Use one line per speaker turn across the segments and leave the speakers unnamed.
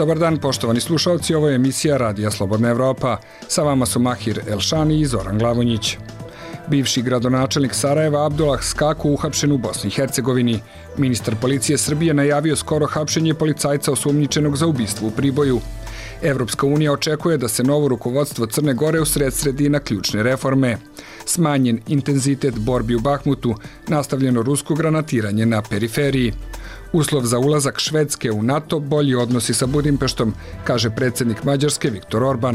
Dobar dan, poštovani slušalci, ovo je emisija Radija Slobodna Evropa. Sa vama su Mahir Elšani i Zoran Glavonjić. Bivši gradonačelnik Sarajeva Abdullah Skako uhapšen u Bosni i Hercegovini. Ministar policije Srbije najavio skoro hapšenje policajca osumnjičenog za ubistvo u Priboju. Evropska unija očekuje da se novo rukovodstvo Crne Gore usred sredina ključne reforme. Smanjen intenzitet borbi u Bahmutu, nastavljeno rusko granatiranje na periferiji. Uslov za ulazak Švedske u NATO, bolji odnosi sa Budimpeštom, kaže predsjednik Mađarske Viktor Orban.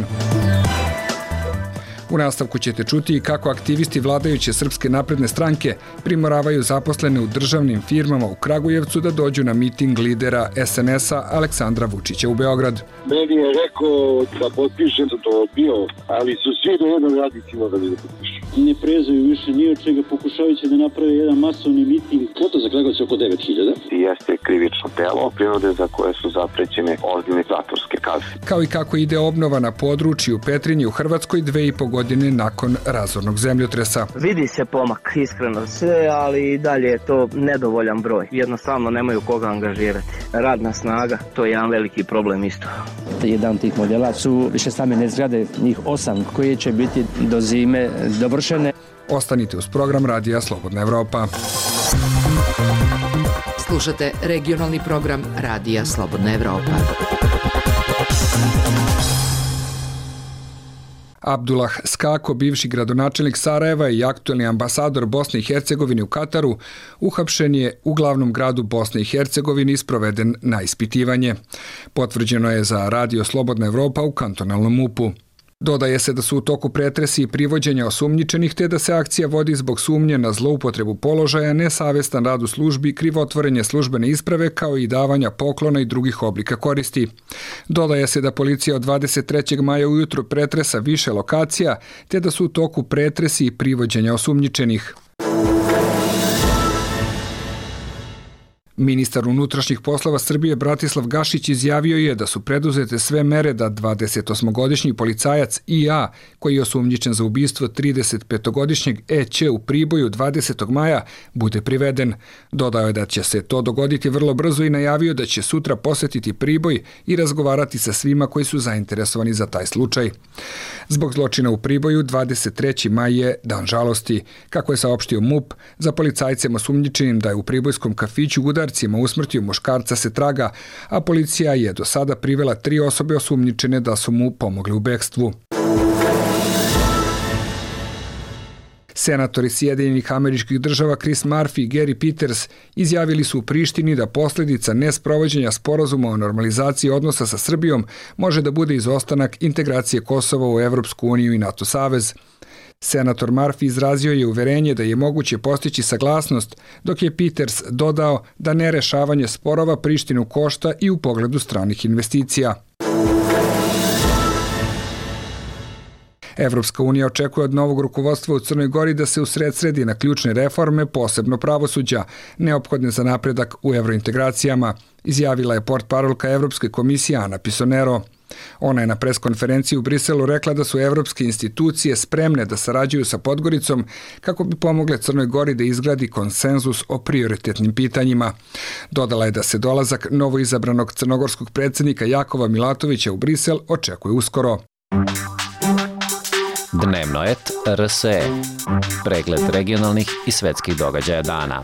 U nastavku ćete čuti i kako aktivisti vladajuće Srpske napredne stranke primoravaju zaposlene u državnim firmama u Kragujevcu da dođu na miting lidera SNS-a Aleksandra Vučića u Beograd.
Meni je rekao da potpišem, da to bio, ali su svi do jednog radnicima da bi da potpišu.
Ne prezaju više ni od čega, pokušavajući da naprave jedan masovni miting. Kvota za Kragujevac je oko 9.000.
Jeste krivično delo prinude za koje su zaprećene ozbiljne zatvorske kazne.
Kao i kako ide obnova na području u Petrinji u Hrvatskoj 2,5 godine nakon razornog zemljotresa.
Vidi se pomak, iskreno sve, ali i dalje je to nedovoljan broj. Jednostavno nemaju koga angažirati. Radna snaga, to je jedan veliki problem isto.
Jedan od tih modela su višestambene zgrade, njih 8, koje će biti do zime dovršene.
Ostanite uz program Radija Slobodna Evropa.
Slušate regionalni program Radija Slobodna Evropa.
Abdullah Skako, bivši gradonačelnik Sarajeva i aktuelni ambasador Bosne i Hercegovine u Kataru, uhapšen je u glavnom gradu Bosne i Hercegovine i sproveden na ispitivanje. Potvrđeno je za Radio Slobodna Evropa u kantonalnom MUP-u. Dodaje se da su u toku pretresi i privođenja osumnjičenih, te da se akcija vodi zbog sumnje na zloupotrebu položaja, nesavestan rad u službi, krivotvorenje službene isprave kao i davanja poklona i drugih oblika koristi. Dodaje se da policija od 23. maja ujutro pretresa više lokacija, te da su u toku pretresi i privođenja osumnjičenih. Ministar unutrašnjih poslova Srbije Bratislav Gašić izjavio je da su preduzete sve mere da 28-godišnji policajac I.A. koji je osumnjičen za ubistvo 35-godišnjeg E.Ć. u Priboju 20. maja bude priveden. Dodao je da će se to dogoditi vrlo brzo i najavio da će sutra posjetiti Priboj i razgovarati sa svima koji su zainteresovani za taj slučaj. Zbog zločina u Priboju 23. maj je dan žalosti. Kako je saopštio MUP, za policajcem osumnjičenim da je u pribojskom kafiću udarcima usmrtio muškarca se traga, a policija je do sada privela 3 osobe osumnjičene da su mu pomogli u bekstvu. Senatori Sjedinjenih Američkih Država Chris Murphy i Gary Peters izjavili su u Prištini da posljedica nesprovođenja sporazuma o normalizaciji odnosa sa Srbijom može da bude izostanak integracije Kosova u Evropsku uniju i NATO savez. Senator Murphy izrazio je uverenje da je moguće postići saglasnost, dok je Peters dodao da nerešavanje sporova Prištinu košta i u pogledu stranih investicija. Evropska unija očekuje od novog rukovodstva u Crnoj Gori da se usredsredi na ključne reforme, posebno pravosuđa, neophodne za napredak u evrointegracijama, izjavila je portparolka Evropske komisije Ana Pisonero. Ona je na preskonferenciji u Briselu rekla da su evropske institucije spremne da sarađuju sa Podgoricom kako bi pomogle Crnoj Gori da izgradi konsenzus o prioritetnim pitanjima. Dodala je da se dolazak novoizabranog crnogorskog predsjednika Jakova Milatovića u Brisel očekuje uskoro.
Dnevno et RSE. Pregled regionalnih i svetskih događaja dana.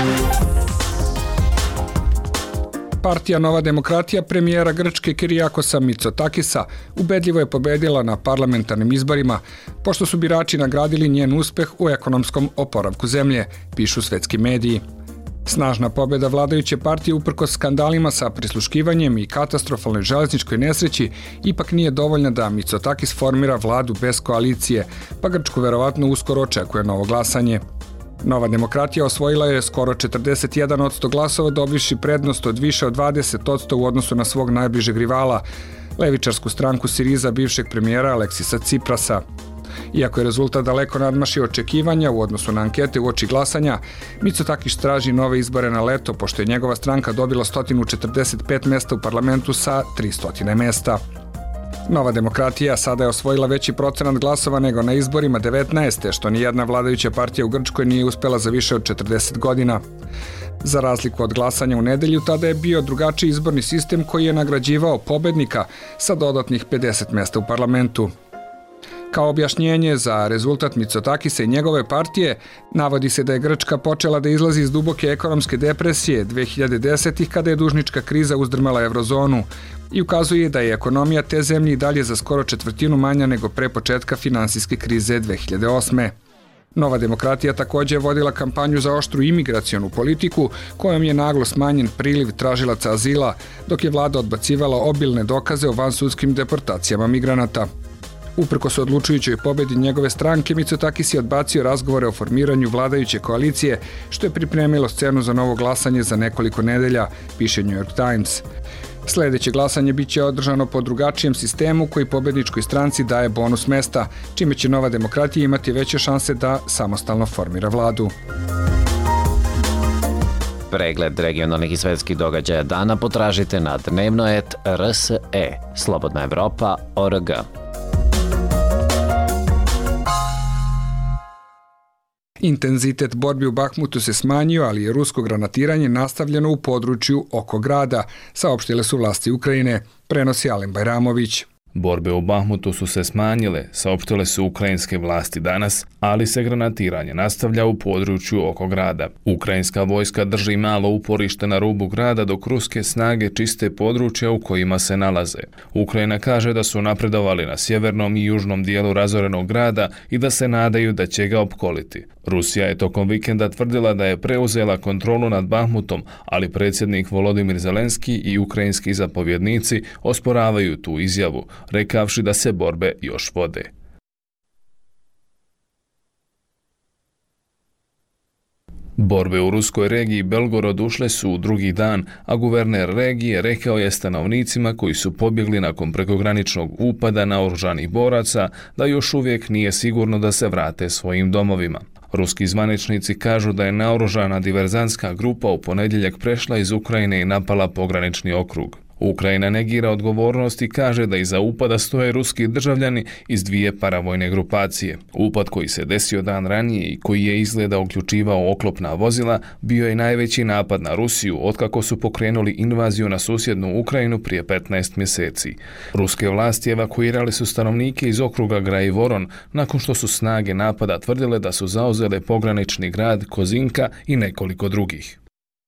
Partija Nova demokratija premijera Grčke Kirijakosa Mitsotakisa ubedljivo je pobedila na parlamentarnim izborima, pošto su birači nagradili njen uspeh u ekonomskom oporavku zemlje, pišu svetski mediji. Snažna pobjeda vladajuće partije uprkos skandalima sa prisluškivanjem i katastrofalnoj železničkoj nesreći ipak nije dovoljna da Mitsotakis formira vladu bez koalicije, pa Grčku verovatno uskoro očekuje novo glasanje. Nova demokratija osvojila je skoro 41% glasova, dobivši prednost od više od 20% u odnosu na svog najbližeg rivala, levičarsku stranku Siriza bivšeg premijera Aleksisa Ciprasa. Iako je rezultat daleko nadmašio očekivanja u odnosu na ankete uoči glasanja, Mitsotakis traži nove izbore na leto, pošto je njegova stranka dobila 145 mesta u parlamentu sa 300 mesta. Nova demokratija sada je osvojila veći procenat glasova nego na izborima 19. što nijedna vladajuća partija u Grčkoj nije uspela za više od 40 godina. Za razliku od glasanja u nedelju, tada je bio drugačiji izborni sistem koji je nagrađivao pobednika sa dodatnih 50 mesta u parlamentu. Kao objašnjenje za rezultat Mitsotakisa i njegove partije, navodi se da je Grčka počela da izlazi iz duboke ekonomske depresije 2010-ih kada je dužnička kriza uzdrmala eurozonu i ukazuje da je ekonomija te zemlje i dalje za skoro četvrtinu manja nego pre početka finansijske krize 2008. Nova demokratija također je vodila kampanju za oštru imigracionu politiku kojom je naglo smanjen priliv tražilaca azila, dok je vlada odbacivala obilne dokaze o vansudskim deportacijama migranata. Uprkos odlučujućoj pobedi njegove stranke, Mitsotakis je odbacio razgovore o formiranju vladajuće koalicije, što je pripremilo scenu za novo glasanje za nekoliko nedelja, piše New York Times. Sljedeće glasanje biće održano po drugačijem sistemu koji pobedničkoj stranci daje bonus mesta, čime će Nova demokratija imati veće šanse da samostalno formira vladu.
Pregled regionalnih i svetskih događaja dana potražite na dnevno.rse, slobodnaevropa.org.
Intenzitet borbi u Bahmutu se smanjio, ali je rusko granatiranje nastavljeno u području oko grada, saopštile su vlasti Ukrajine, prenosi Alen Bajramović.
Borbe u Bahmutu su se smanjile, saopštile su ukrajinske vlasti danas, ali se granatiranje nastavlja u području oko grada. Ukrajinska vojska drži malo uporište na rubu grada dok ruske snage čiste područja u kojima se nalaze. Ukrajina kaže da su napredovali na sjevernom i južnom dijelu razorenog grada i da se nadaju da će ga opkoliti. Rusija je tokom vikenda tvrdila da je preuzela kontrolu nad Bahmutom, ali predsjednik Volodimir Zelenski i ukrajinski zapovjednici osporavaju tu izjavu, rekavši da se borbe još vode. Borbe u ruskoj regiji Belgorod ušle su u drugi dan, a guverner regije rekao je stanovnicima koji su pobjegli nakon prekograničnog upada naoružanih boraca da još uvijek nije sigurno da se vrate svojim domovima. Ruski zvaničnici kažu da je naoružana diverzantska grupa u ponedjeljak prešla iz Ukrajine i napala pogranični okrug. Ukrajina negira odgovornost i kaže da iza upada stoje ruski državljani iz dvije paravojne grupacije. Upad koji se desio dan ranije i koji je izgleda uključivao oklopna vozila bio je najveći napad na Rusiju otkako su pokrenuli invaziju na susjednu Ukrajinu prije 15 mjeseci. Ruske vlasti evakuirali su stanovnike iz okruga Graivoron nakon što su snage napada tvrdile da su zauzele pogranični grad Kozinka i nekoliko drugih.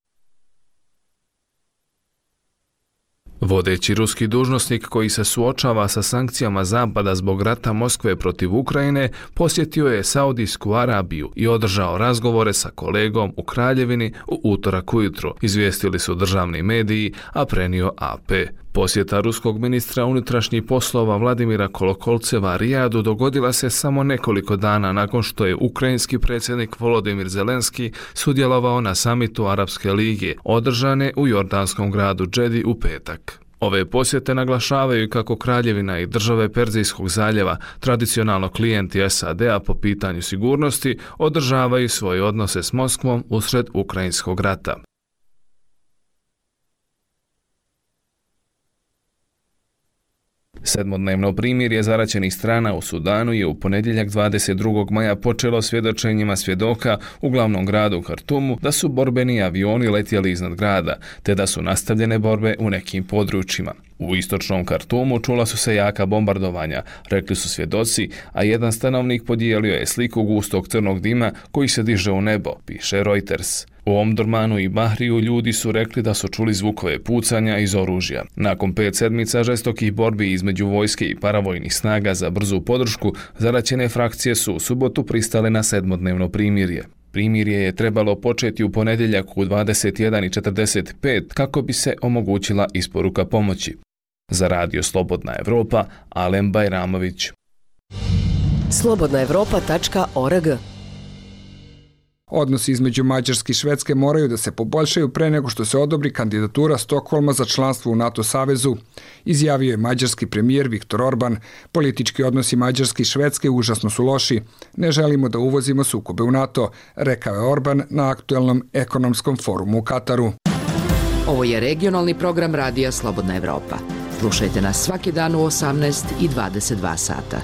Vodeći ruski dužnosnik koji se suočava sa sankcijama Zapada zbog rata Moskve protiv Ukrajine posjetio je Saudijsku Arabiju i održao razgovore sa kolegom u Kraljevini u utorak ujutro, izvijestili su državni mediji, a prenio AP. Posjeta ruskog ministra unutrašnjih poslova Vladimira Kolokolceva Rijadu dogodila se samo nekoliko dana nakon što je ukrajinski predsjednik Volodimir Zelenski sudjelovao na samitu Arapske lige, održane u jordanskom gradu Džedi u petak. Ove posjete naglašavaju kako Kraljevina i države Perzijskog zaljeva, tradicionalno klijenti SAD-a po pitanju sigurnosti, održavaju svoje odnose s Moskvom usred ukrajinskog rata. Sedmodnevno primirje zaraćenih strana u Sudanu je u ponedjeljak 22. maja počelo svjedočenjima svjedoka u glavnom gradu Kartumu da su borbeni avioni letjeli iznad grada, te da su nastavljene borbe u nekim područjima. U istočnom Kartumu čula su se jaka bombardovanja, rekli su svjedoci, a jedan stanovnik podijelio je sliku gustog crnog dima koji se diže u nebo, piše Reuters. U Omdurmanu i Bahriju ljudi su rekli da su čuli zvukove pucanja iz oružja. Nakon 5 sedmica žestokih borbi između vojske i paravojnih snaga za brzu podršku, zaraćene frakcije su u subotu pristale na sedmodnevno primirje. Primirje je trebalo početi u ponedjeljak u 21:45 kako bi se omogućila isporuka pomoći. Za Radio Slobodna Evropa, Alen Bajramović.
slobodnaevropa.org.
Odnosi između Mađarske i Švedske moraju da se poboljšaju pre nego što se odobri kandidatura Stokholma za članstvo u NATO savezu, izjavio je mađarski premijer Viktor Orban. Politički odnosi Mađarske i Švedske užasno su loši. Ne želimo da uvozimo sukobe u NATO, rekao je Orban na aktuelnom ekonomskom forumu u Kataru.
Ovo je regionalni program Radija Slobodna Evropa. Slušajte nas svaki dan u 18 i 22 sata.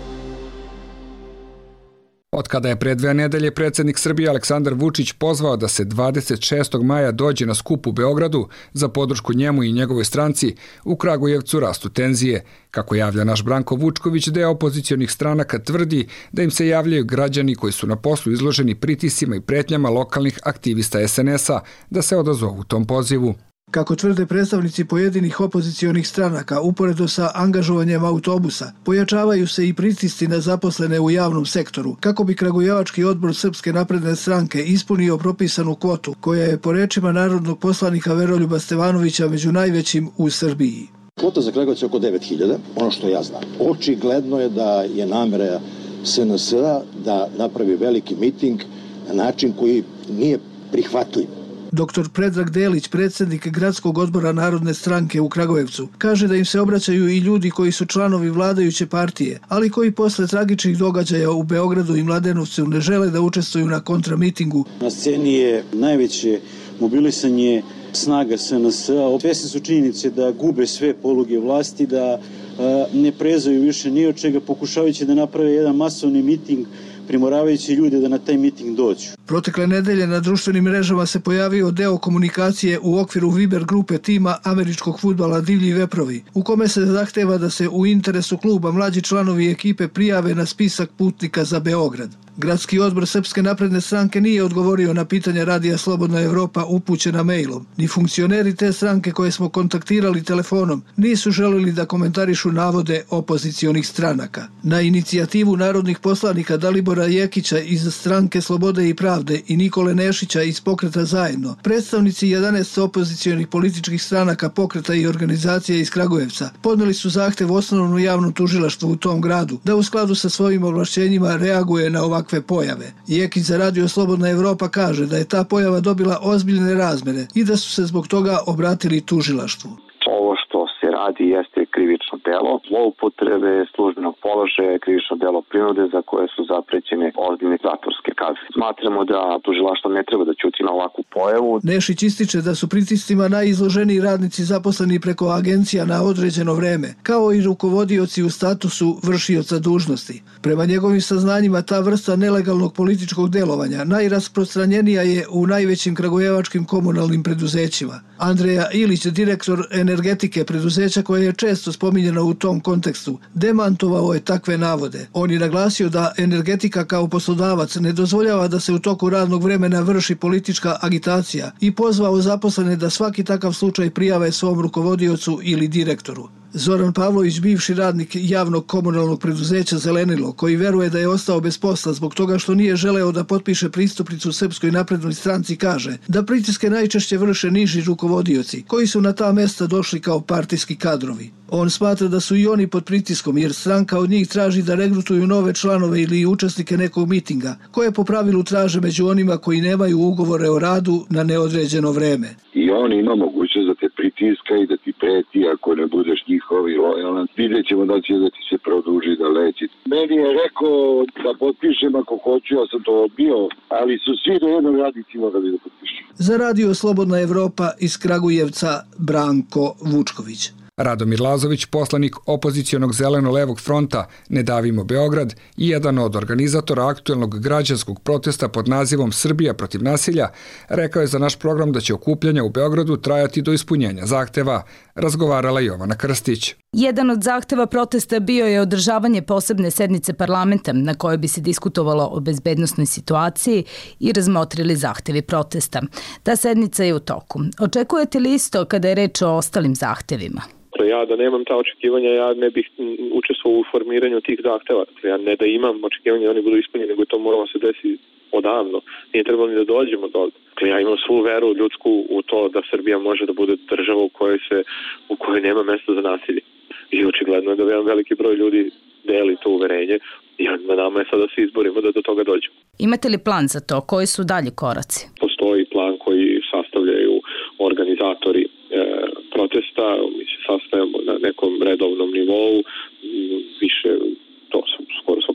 Od kada je pre 2 nedelje predsjednik Srbije Aleksandar Vučić pozvao da se 26. maja dođe na skup u Beogradu za podršku njemu i njegovoj stranci, u Kragujevcu rastu tenzije. Kako javlja naš Branko Vučković, deo opozicionih stranaka tvrdi da im se javljaju građani koji su na poslu izloženi pritiscima i pretnjama lokalnih aktivista SNS-a da se odazovu tom pozivu.
Kako tvrde predstavnici pojedinih opozicionih stranaka, uporedo sa angažovanjem autobusa, pojačavaju se i pritisci na zaposlene u javnom sektoru, kako bi Kragujevački odbor Srpske napredne stranke ispunio propisanu kvotu, koja je po rečima narodnog poslanika Veroljuba Stevanovića među najvećim u Srbiji.
Kvota za Kragujevac je oko 9.000, ono što ja znam. Očigledno je da je namera SNS-a da napravi veliki miting na način koji nije prihvatljiv.
Dr. Predrag Delić, predsjednik Gradskog odbora Narodne stranke u Kragujevcu, kaže da im se obraćaju i ljudi koji su članovi vladajuće partije, ali koji posle tragičnih događaja u Beogradu i Mladenovcu ne žele da učestvuju na kontramitingu.
Na sceni je najveće mobilisanje snaga SNS-a. Svesni su činjenice da gube sve poluge vlasti, da ne prezaju više ni od čega, pokušavajući da naprave jedan masovni miting, primoravajući ljude da na taj miting dođu.
Protekle nedelje na društvenim mrežama se pojavio deo komunikacije u okviru Viber grupe tima američkog fudbala Divlji veprovi, u kome se zahteva da se u interesu kluba mlađi članovi ekipe prijave na spisak putnika za Beograd. Gradski odbor Srpske napredne stranke nije odgovorio na pitanja Radija Slobodna Evropa upućena mailom. Ni funkcioneri te stranke koje smo kontaktirali telefonom nisu želeli da komentarišu navode opozicionih stranaka. Na inicijativu narodnih poslanika Dalibora Jekića iz Stranke Slobode i pravde i Nikole Nešića iz Pokreta Zajedno, predstavnici 11 opozicionih političkih stranaka, pokreta i organizacija iz Kragujevca podneli su zahtev osnovnom javnom tužilaštvu u tom gradu da u skladu sa svojim ovlašćenjima reaguje na ovakve pojave. Jekić za Radio Slobodna Evropa kaže da je ta pojava dobila ozbiljne razmere i da su se zbog toga obratili tužilaštvu.
Ovo što se radi jeste krivično delo zloupotrebe službenog položaja, krivično delo prinude za koje su zaprećene ozbiljne zatvorske kazne. Smatramo da tužilaštvo ne treba da ćuti na ovakvu pojavu.
Nešić ističe da su pritiscima najizloženiji radnici zaposleni preko agencija na određeno vreme, kao i rukovodioci u statusu vršioca dužnosti. Prema njegovim saznanjima, ta vrsta nelegalnog političkog delovanja najrasprostranjenija je u najvećim kragujevačkim komunalnim preduzećima. Andreja Ilić, direktor energetike preduzeća koje je često spominjeno u tom kontekstu, demantovao je takve navode. On je naglasio da energetika kao poslodavac ne dozvoljava da se u toku radnog vremena vrši politička agitacija i pozvao zaposlene da svaki takav slučaj prijave svom rukovodiocu ili direktoru. Zoran Pavlović, bivši radnik javnog komunalnog preduzeća Zelenilo, koji veruje da je ostao bez posla zbog toga što nije želeo da potpiše pristupnicu Srpskoj naprednoj stranci, kaže da pritiske najčešće vrše niži rukovodioci, koji su na ta mesta došli kao partijski kadrovi. On smatra da su i oni pod pritiskom jer stranka od njih traži da regrutuju nove članove ili učesnike nekog mitinga, koje po pravilu traže među onima koji nemaju ugovore o radu na neodređeno vreme.
I on ima mogućnost da te pritiska i da ti preti ako ne budeš njihov i lojalan. Vidjet ćemo da će da ti se produži da leći. Meni je rekao da potpišem ako hoću, ja sam to odbio, ali su svi do jednog radnici morali da potpišem.
Za Radio Slobodna Evropa iz Kragujevca, Branko Vučković.
Radomir Lazović, poslanik opozicionog Zeleno-levog fronta Ne davimo Beograd i jedan od organizatora aktuelnog građanskog protesta pod nazivom Srbija protiv nasilja, rekao je za naš program da će okupljanja u Beogradu trajati do ispunjenja zahteva. Razgovarala Jovana Krstić.
Jedan od zahteva protesta bio je održavanje posebne sednice parlamenta na kojoj bi se diskutovalo o bezbednosnoj situaciji i razmotrili zahtevi protesta. Ta sednica je u toku. Očekujete li isto kada je reč o ostalim zahtevima?
Ja da nemam ta očekivanja, ja ne bih učestvovao u formiranju tih zahteva. Ja ne da imam očekivanja da oni budu ispunjeni, nego to moralo se desiti odavno. Nije trebalo ni da dođemo do toga. Ja imam svu veru ljudsku u to da Srbija može da bude država u kojoj nema mesta za nasilje. I očigledno je da jedan veliki broj ljudi deli to uverenje i na nama je sad da se izborimo da do toga dođemo.
Imate li plan za to? Koji su dalji koraci?
Postoji plan koji sastavljaju organizatori protesta, mi se sastavljamo na nekom redovnom nivou, više to skoro svako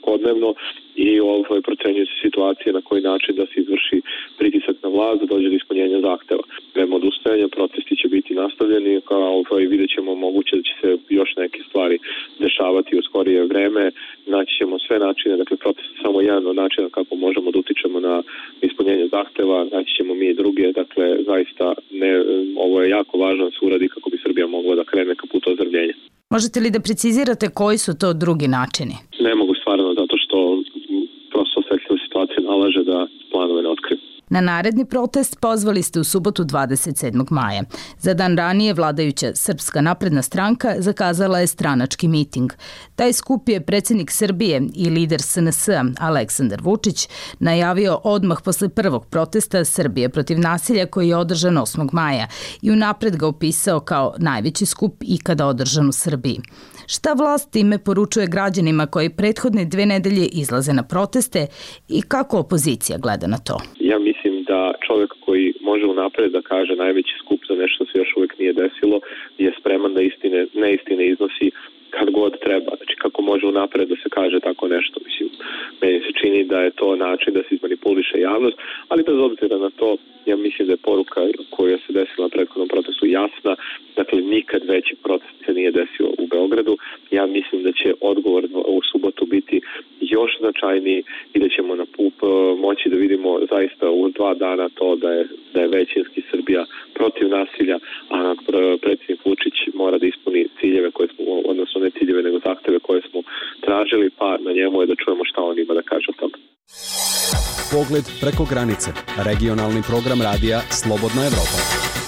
svakodnevno i procenjuje se situacija na koji način da se izvrši pritisak na vlast, da dođe do ispunjenja zahteva. Nema odustajanja, protesti će biti nastavljeni, vidjet ćemo moguće da će se još neke stvari dešavati u skorije vreme, naći ćemo sve načine, dakle protest je samo jedan od načina kako možemo da utičemo na ispunjenje zahteva, naći ćemo mi i druge, dakle zaista ovo je jako važno da se uradi kako bi Srbija mogla da krene ka putu ozdravljenja.
Možete li da precizirate koji su to drugi načini?
Ne mogu stvarno, zato što prosto osetljiva situacija nalaže da planove ne otkriju.
Na naredni protest pozvali ste u subotu 27. maja. Za dan ranije vladajuća Srpska napredna stranka zakazala je stranački miting. Taj skup je predsjednik Srbije i lider SNS-a Aleksandar Vučić najavio odmah posle prvog protesta Srbije protiv nasilja koji je održan 8. maja i unapred ga opisao kao najveći skup ikada održan u Srbiji. Šta vlast time poručuje građanima koji prethodne 2 nedelje izlaze na proteste i kako opozicija gleda na to?
Ja mislim da čovjek koji može unapred da kaže najveći skup za nešto se još uvijek nije desilo je spreman da neistine iznosi kad god treba. Znači kako može unapred da se kaže tako nešto. Mislim, meni se čini da je to način da se izmanipuliše javnost, ali bez obzira na to, ja mislim da je poruka koja se desila na prethodnom protestu jasna. Dakle, nikad veći protest se nije desio u Beogradu. Ja mislim da će odgovor u subotu biti još značajniji i da ćemo na moći da vidimo zaista u 2 dana to da je većinski Srbija protiv nasilja, a predsjednik Vučić mora da ispuni ciljeve koje smo, odnosno ne ciljeve nego zahteve koje smo tražili, pa na njemu je da čujemo šta on ima da kaže o tome.
Pogled preko granice. Regionalni program radija Slobodna Evropa.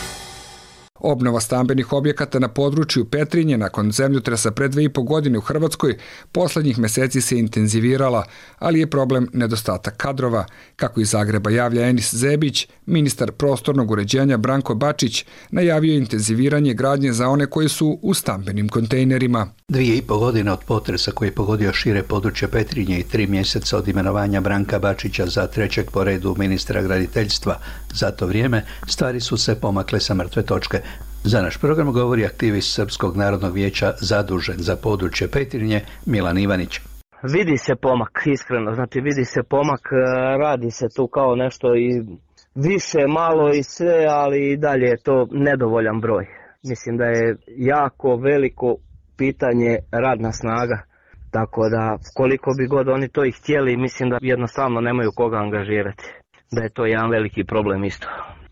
Obnova stambenih objekata na području Petrinje nakon zemljotresa pre 2,5 godine u Hrvatskoj poslednjih meseci se intenzivirala, ali je problem nedostatak kadrova. Kako iz Zagreba javlja Enis Zebić, ministar prostornog uređenja Branko Bačić najavio intenziviranje gradnje za one koji su u stambenim kontejnerima.
2,5 godine od potresa koji je pogodio šire područje Petrinje i 3 mjeseca od imenovanja Branka Bačića za 3. po redu ministra graditeljstva. Za to vrijeme stvari su se pomakle sa mrtve točke. Za naš program govori aktivist Srpskog narodnog vijeća zadužen za područje Petrinje Milan Ivanić.
Vidi se pomak, iskreno, znači vidi se pomak, radi se tu kao nešto i više, malo i sve, ali i dalje je to nedovoljan broj. Mislim da je jako veliko pitanje radna snaga, tako da koliko bi god oni to i htjeli, mislim da jednostavno nemaju koga angažirati, da je to jedan veliki problem isto.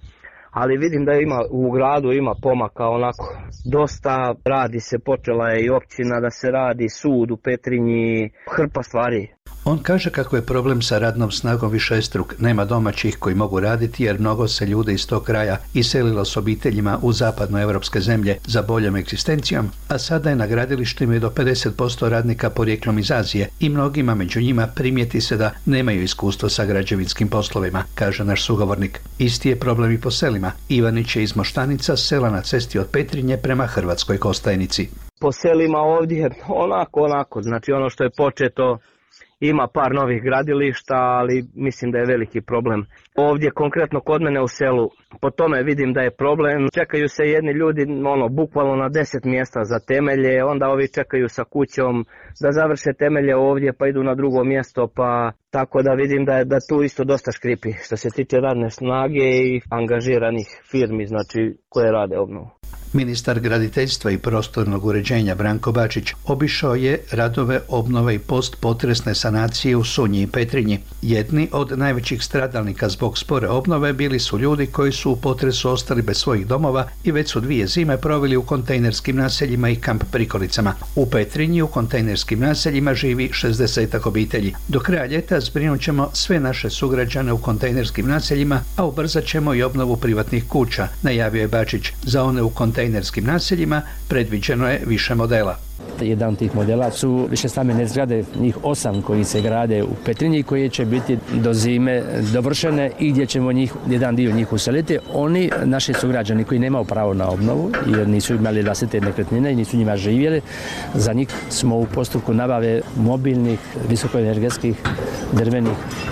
Ali vidim da u gradu ima pomaka onako, dosta radi se, počela je i općina da se radi, sud u Petrinji, hrpa stvari.
On kaže kako je problem sa radnom snagom višestruk, nema domaćih koji mogu raditi jer mnogo se ljudi iz tog kraja iselilo s obiteljima u zapadnoevropske zemlje za boljom egzistencijom, a sada je na gradilištima i do 50% radnika porijeklom iz Azije i mnogima među njima primijeti se da nemaju iskustvo sa građevinskim poslovima, kaže naš sugovornik. Isti je problem i po selima. Ivanić je iz Moštanica, sela na cesti od Petrinje prema Hrvatskoj Kostajnici.
Po selima ovdje onako, znači ono što je početo, ima par novih gradilišta, ali mislim da je veliki problem. Ovdje konkretno kod mene u selu, po tome vidim da je problem. Čekaju se jedni ljudi bukvalno na 10 mjesta za temelje, onda ovi čekaju sa kućom da završe temelje ovdje pa idu na drugo mjesto, pa tako da vidim da tu isto dosta škripi što se tiče radne snage i angažiranih firmi, znači koje rade obnovu.
Ministar graditeljstva i prostornog uređenja Branko Bačić obišao je radove obnove i postpotresne sanacije u Sunji i Petrinji. Jedni od najvećih stradalnika zbog spore obnove bili su ljudi koji su u potresu ostali bez svojih domova i već su 2 zime proveli u kontejnerskim naseljima i kamp prikolicama. U Petrinji u kontejnerskim naseljima živi 60 obitelji. Do kraja ljeta zbrinut ćemo sve naše sugrađane u kontejnerskim naseljima, a ubrzat ćemo i obnovu privatnih kuća, najavio je Bačić. Za one u kontejnerskim naseljima predviđeno je više modela.
Jedan od tih modela su višestambene zgrade, njih 8 koji se grade u Petrinji, koje će biti do zime dovršene i gdje ćemo jedan dio njih useliti. Oni, naši sugrađani koji nemaju pravo na obnovu jer nisu imali vlastite nekretnine i nisu njima živjeli, za njih smo u postupku nabave mobilnih, visokoenergetskih drvenih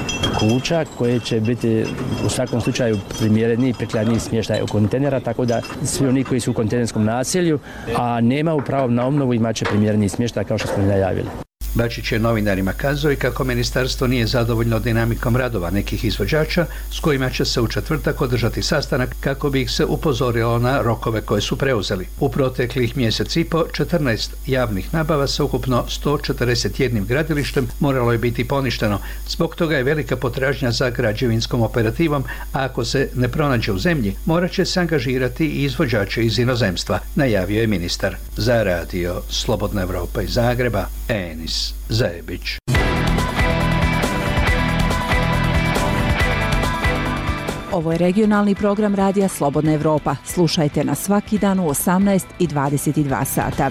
kuća koje će biti u svakom slučaju primjereniji, prikladniji smještaj u kontejnera, tako da svi oni koji su u kontejnerskom naselju, a nemaju pravo na obnovu, imat će primjereniji smještaj kao što smo najavili.
Bačić je novinarima kazao i kako ministarstvo nije zadovoljno dinamikom radova nekih izvođača s kojima će se u četvrtak održati sastanak kako bi ih se upozorilo na rokove koje su preuzeli. U proteklih mjesec i po 14 javnih nabava sa ukupno 141 gradilištem moralo je biti poništeno. Zbog toga je velika potražnja za građevinskom operativom, a ako se ne pronađe u zemlji, morat će se angažirati i izvođače iz inozemstva, najavio je ministar. Za radio Slobodna Evropa iz Zagreba, Enis Zajebić.
Ovo je regionalni program Radija Slobodna Evropa. Slušajte nas svaki dan u 18 i 22 sata.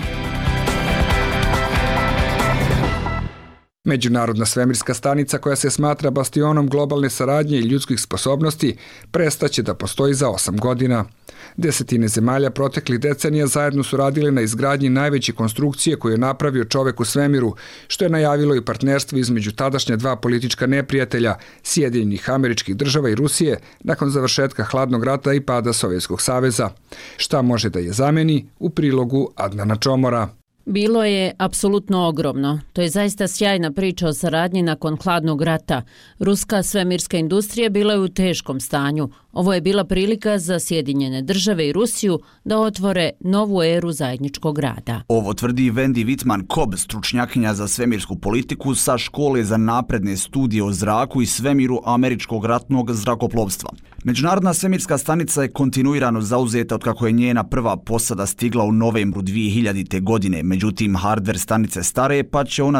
Međunarodna svemirska stanica koja se smatra bastionom globalne saradnje i ljudskih sposobnosti prestaće da postoji za 8 godina. Desetine zemalja proteklih decenija zajedno su radile na izgradnji najveće konstrukcije koju je napravio čovek u svemiru, što je najavilo i partnerstvo između tadašnja dva politička neprijatelja, Sjedinjenih Američkih Država i Rusije, nakon završetka hladnog rata i pada Sovjetskog saveza. Šta može da je zameni? U prilogu Adnana Čomora.
Bilo je apsolutno ogromno. To je zaista sjajna priča o saradnji nakon hladnog rata. Ruska svemirska industrija bila je u teškom stanju. Ovo je bila prilika za Sjedinjene Države i Rusiju da otvore novu eru zajedničkog rada.
Ovo tvrdi Wendy Wittmann-Kobb, stručnjakinja za svemirsku politiku sa škole za napredne studije o zraku i svemiru američkog ratnog zrakoplovstva. Međunarodna svemirska stanica je kontinuirano zauzeta otkako je njena prva posada stigla u novembru 2000. godine. Međutim, hardver stanice stare, pa će ona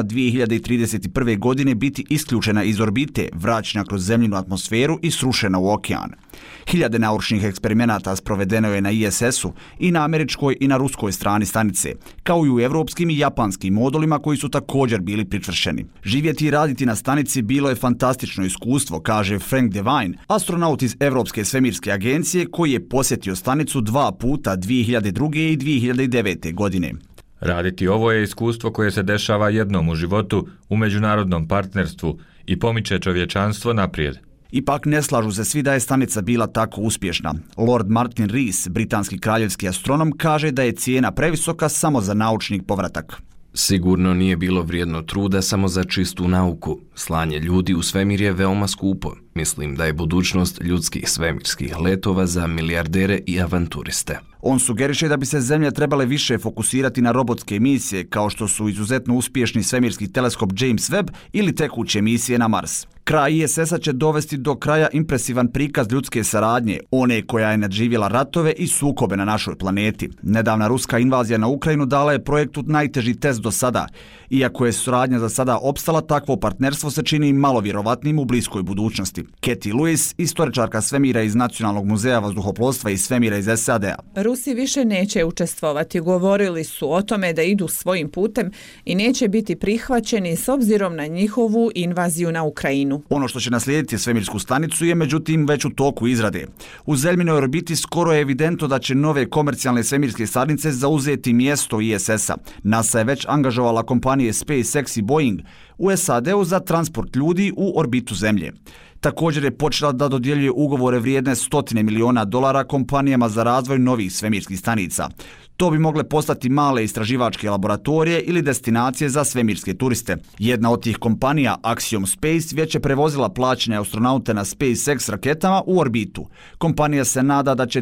2031. godine biti isključena iz orbite, vraćena kroz zemljinu atmosferu i srušena u okean. Hiljade naučnih eksperimenata sprovedeno je na ISS-u i na američkoj i na ruskoj strani stanice, kao i u evropskim i japanskim modulima koji su također bili pričvršeni. Živjeti i raditi na stanici bilo je fantastično iskustvo, kaže Frank Devine, astronaut iz Evropske svemirske agencije koji je posjetio stanicu 2 puta 2002. i 2009. godine.
Raditi ovo je iskustvo koje se dešava jednom u životu u međunarodnom partnerstvu i pomiče čovječanstvo naprijed.
Ipak ne slažu se svi da je stanica bila tako uspješna. Lord Martin Rees, britanski kraljevski astronom, kaže da je cijena previsoka samo za naučni povratak.
Sigurno nije bilo vrijedno truda samo za čistu nauku. Slanje ljudi u svemir je veoma skupo. Mislim da je budućnost ljudskih svemirskih letova za milijardere i avanturiste.
On sugeriše da bi se zemlje trebale više fokusirati na robotske misije, kao što su izuzetno uspješni svemirski teleskop James Webb ili tekuće misije na Mars. Kraj ISS-a će dovesti do kraja impresivan prikaz ljudske saradnje, one koja je nadživjela ratove i sukobe na našoj planeti. Nedavna ruska invazija na Ukrajinu dala je projektu najteži test do sada. Iako je suradnja za sada opstala, takvo partnerstvo se čini malo vjerovatnim u bliskoj budućnosti. Katie Lewis, istoričarka svemira iz Nacionalnog muzeja vazduhoplovstva i svemira iz SAD-a.
Rusi više neće učestvovati. Govorili su o tome da idu svojim putem i neće biti prihvaćeni s obzirom na njihovu invaziju na Ukrajinu.
Ono što će naslijediti svemirsku stanicu je međutim već u toku izrade. U zemljinoj orbiti skoro je evidentno da će nove komercijalne svemirske stanice zauzeti mjesto ISS-a. NASA je već angažovala kompanije SpaceX i Boeing u SAD-u za transport ljudi u orbitu Zemlje. Također je počela da dodjeljuje ugovore vrijedne $100 miliona kompanijama za razvoj novih svemirskih stanica. To bi mogle postati male istraživačke laboratorije ili destinacije za svemirske turiste. Jedna od tih kompanija, Axiom Space, već je prevozila plaćene astronaute na SpaceX raketama u orbitu. Kompanija se nada da će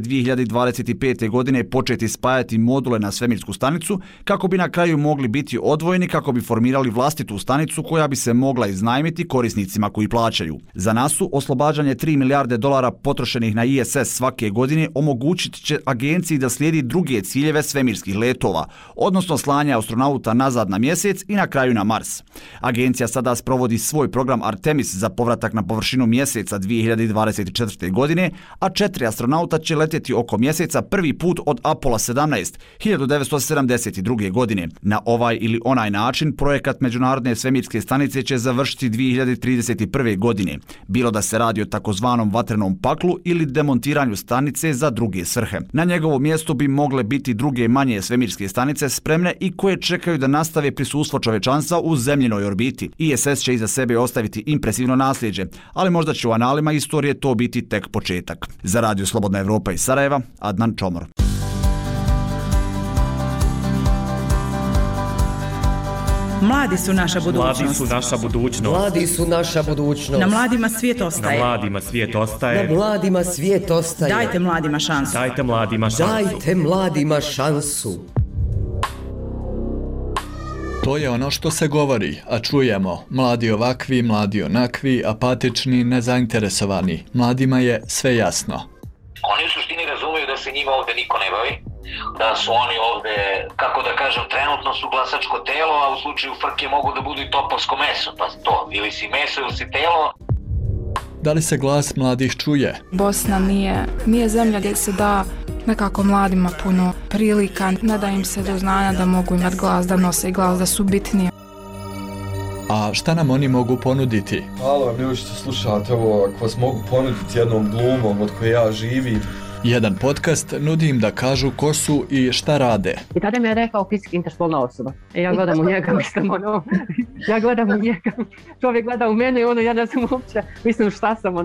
2025. godine početi spajati module na svemirsku stanicu kako bi na kraju mogli biti odvojeni kako bi formirali vlastitu stanicu koja bi se mogla iznajmiti korisnicima koji plaćaju. Za NASA oslobađanje $3 milijarde potrošenih na ISS svake godine omogućit će agenciji da slijedi druge ciljeve svemirskih letova, odnosno slanja astronauta nazad na mjesec i na kraju na Mars. Agencija sada sprovodi svoj program Artemis za povratak na površinu mjeseca 2024. godine, a 4 astronauta će letjeti oko mjeseca prvi put od Apollo 17 1972. godine. Na ovaj ili onaj način projekat Međunarodne svemirske stanice će završiti 2031. godine, bilo da se radi o takozvanom vatrenom paklu ili demontiranju stanice za druge svrhe. Na njegovo mjesto bi mogle biti druge manje svemirske stanice spremne i koje čekaju da nastave prisustvo čovečanstva u zemljinoj orbiti. ISS će iza sebe ostaviti impresivno nasljeđe, ali možda će u analima istorije to biti tek početak. Za Radio Slobodna Evropa iz Sarajeva, Adnan Čomor.
Mladi su naša budućnost.
Mladi su naša budućnost.
Mladi su naša budućnost.
Na mladima svijet ostaje.
Na mladima svijet ostaje.
Na mladima svijet ostaje.
Dajte mladima šansu.
Dajte mladima šansu.
Dajte mladima šansu.
To je ono što se govori, a čujemo. Mladi ovakvi, mladi onakvi, apatični, nezainteresovani. Mladima je sve jasno.
Oni u suštini razumiju da se njima ovde niko ne bavi, da su oni ovde, kako da kažem, trenutno su glasačko telo, a u slučaju frke mogu da budu i topovsko meso, pa to, ili si meso ili si telo.
Da li se glas mladih čuje?
Bosna nije zemlja gdje se da nekako mladima puno prilika, ne da im se do znanja da mogu imati glas, da nose glas, da su bitniji.
A šta nam oni mogu ponuditi?
Halo, ljudi što slušate ovo, ako vas mogu ponuditi jednom glumom od koje ja živim.
Jedan podcast nudi im da kažu ko su i šta rade.
I tada mi je rekao fizički interspolna osoba. Ja gledam u njega, mislim, ja gledam u njega, čovjek gleda u mene i ja ne znam uopće, mislim šta sam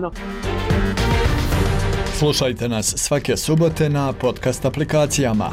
Slušajte nas svake subote na podcast aplikacijama.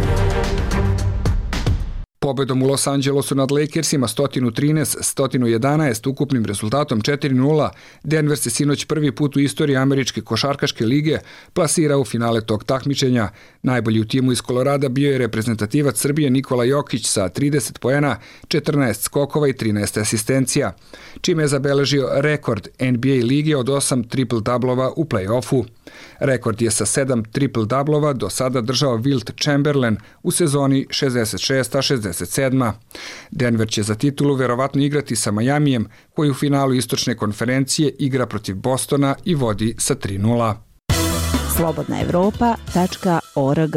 Pobedom u Los Angelesu nad Lakersima 113-111 ukupnim rezultatom 4-0, Denver se sinoć prvi put u istoriji američke košarkaške lige plasirao u finale tog takmičenja. Najbolji u timu iz Kolorada bio je reprezentativac Srbije Nikola Jokić sa 30 poena, 14 skokova i 13 asistencija, čime je zabeležio rekord NBA lige od 8 triple-doublova u play-offu. Rekord je sa 7 triple-doublova do sada držao Wilt Chamberlain u sezoni 66-67. Denver će za titulu verovatno igrati sa Majamijem, koji u finalu istočne konferencije igra protiv Bostona i vodi sa 3-0.
slobodnaevropa.org.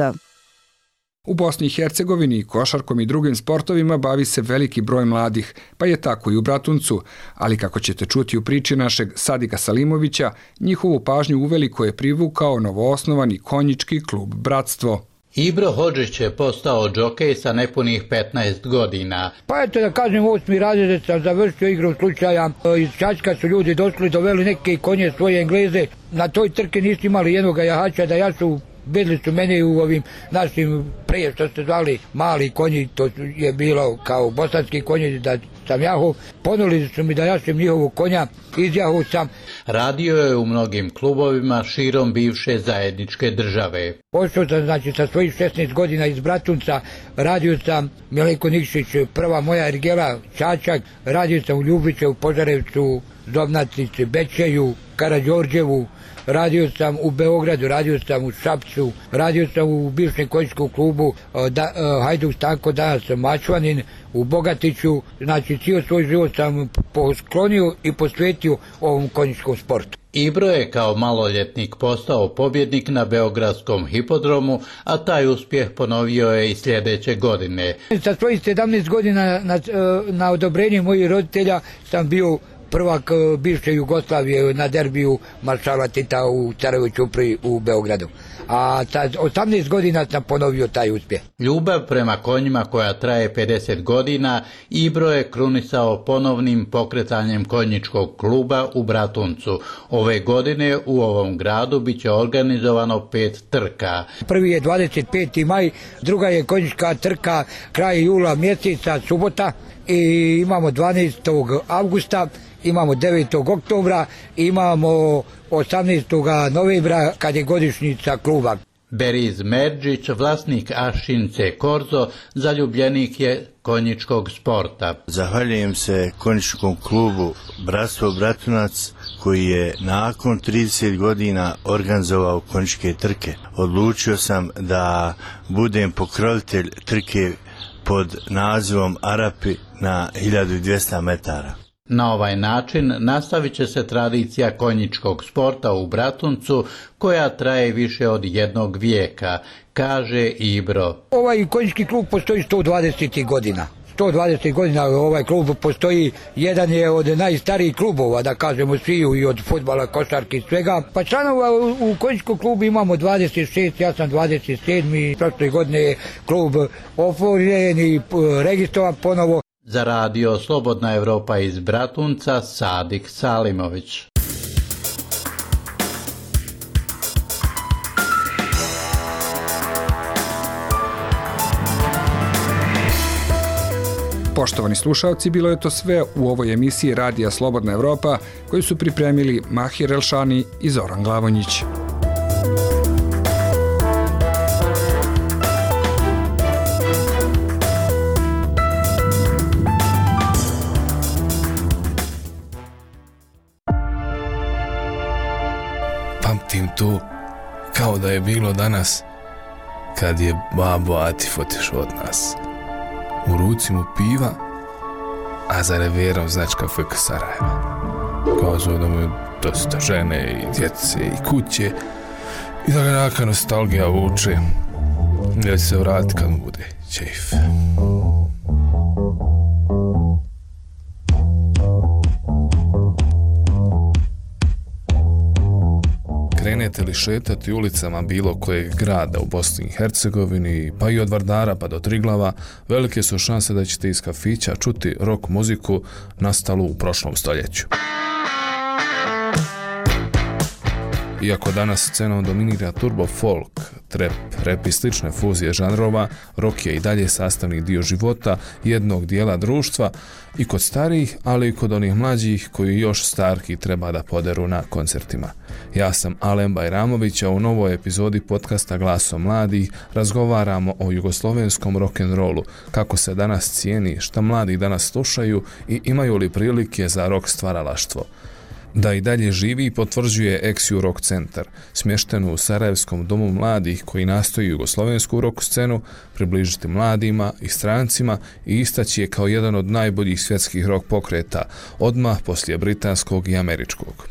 U Bosni i Hercegovini košarkom i drugim sportovima bavi se veliki broj mladih, pa je tako i u Bratuncu, ali kako ćete čuti u priči našeg Sadika Salimovića, njihovu pažnju uveliko je privukao novoosnovani konjički klub Bratstvo.
Ibro Hodžić je postao džokej sa nepunih 15 godina.
Pa eto da kažem, 8. razred sam završio igru slučaja. Iz Čačka su ljudi došli, doveli neke konje svoje Engleze. Na toj trke nisu imali jednog jahača da jašu. Bedli su mene u ovim našim prije što ste zvali mali konji, to je bilo kao bosanski konji da sam jahu. Ponuli su mi da jašem njihovog konja, izjahu sam.
Radio je u mnogim klubovima širom bivše zajedničke države.
Pošao sam znači sa svojih 16 godina iz Bratunca, radio sam Milenko Nikšić, prva moja ergela Čačak, radio sam u Ljubiću, Požarevcu, Zobnatici, Bečeju, Karađorđevu, radio sam u Beogradu, radio sam u Šapcu, radio sam u bivšem konjičkom klubu Hajduk Stanko, danas sam Mačvanin, u Bogatiću, znači cijel svoj život sam posklonio i posvetio ovom konjičkom sportu.
Ibro je kao maloljetnik postao pobjednik na Beogradskom hipodromu, a taj uspjeh ponovio je i sljedeće godine.
Sa svojih 17 godina na odobrenje mojih roditelja sam bio prvak bivše Jugoslavije na derbiju maršala Tita u Carevoj Ćupriji u Beogradu. A sa 18 godina sam ponovio taj uspjeh.
Ljubav prema konjima koja traje 50 godina, Ibro je krunisao ponovnim pokretanjem konjičkog kluba u Bratuncu. Ove godine u ovom gradu bit će organizovano 5 trka.
Prvi je 25. maj, druga je konjička trka kraj jula mjeseca, subota, i imamo 12. avgusta, imamo 9. oktobra, imamo 18. novembra kad je godišnjica kluba.
Beriz Merđić, vlasnik Ašince Korzo, zaljubljenik je konjičkog sporta.
Zahvaljujem se konjičkom klubu Bratstvo Bratunac koji je nakon 30 godina organizovao konjičke trke. Odlučio sam da budem pokrovitelj trke pod nazivom Arapi na 1200 metara.
Na ovaj način nastavit će se tradicija konjičkog sporta u Bratuncu koja traje više od jednog vijeka, kaže Ibro.
Ovaj konjički klub postoji 120 godina. 120 godina ovaj klub postoji, jedan je od najstarijih klubova, da kažemo svi, i od fudbala, košarke i svega. Pa članova u konjičkom klubu imamo 26, ja sam 27. Prošle godine je klub otvoren i registrovan ponovo.
Za radio Slobodna Evropa iz Bratunca, Sadik Salimović.
Poštovani slušalci, bilo je to sve u ovoj emisiji Radija Slobodna Evropa koju su pripremili Mahir Elšani i Zoran Glavonjić.
Pamtim to kao da je bilo danas kad je babo Atif otišao od nas. U ruci mu piva, a za reverom značka FK Sarajeva. Kazao da mu je dosta žene i djece i kuće i da ga neka nostalgija vuče. Da će se vratiti kad mu bude čejf. Krenete li šetati ulicama bilo kojeg grada u Bosni i Hercegovini, pa i od Vardara pa do Triglava, velike su šanse da ćete iz kafića čuti rock muziku nastalu u prošlom stoljeću. Iako danas scenom dominira turbo folk, trap, rap i slične fuzije žanrova, rock je i dalje sastavni dio života jednog dijela društva i kod starijih, ali i kod onih mlađih koji još starki treba da poderu na koncertima. Ja sam Alen Bajramović, a u novoj epizodi podcasta Glasom mladih razgovaramo o jugoslovenskom rock'n'rollu, kako se danas cijeni, šta mladi danas slušaju i imaju li prilike za rock stvaralaštvo. Da i dalje živi potvrđuje Exiu Rock Centar, smještenu u Sarajevskom domu mladih koji nastoji jugoslovensku rock scenu približiti mladima i strancima i istaći je kao jedan od najboljih svjetskih rock pokreta, odmah poslije britanskog i američkog.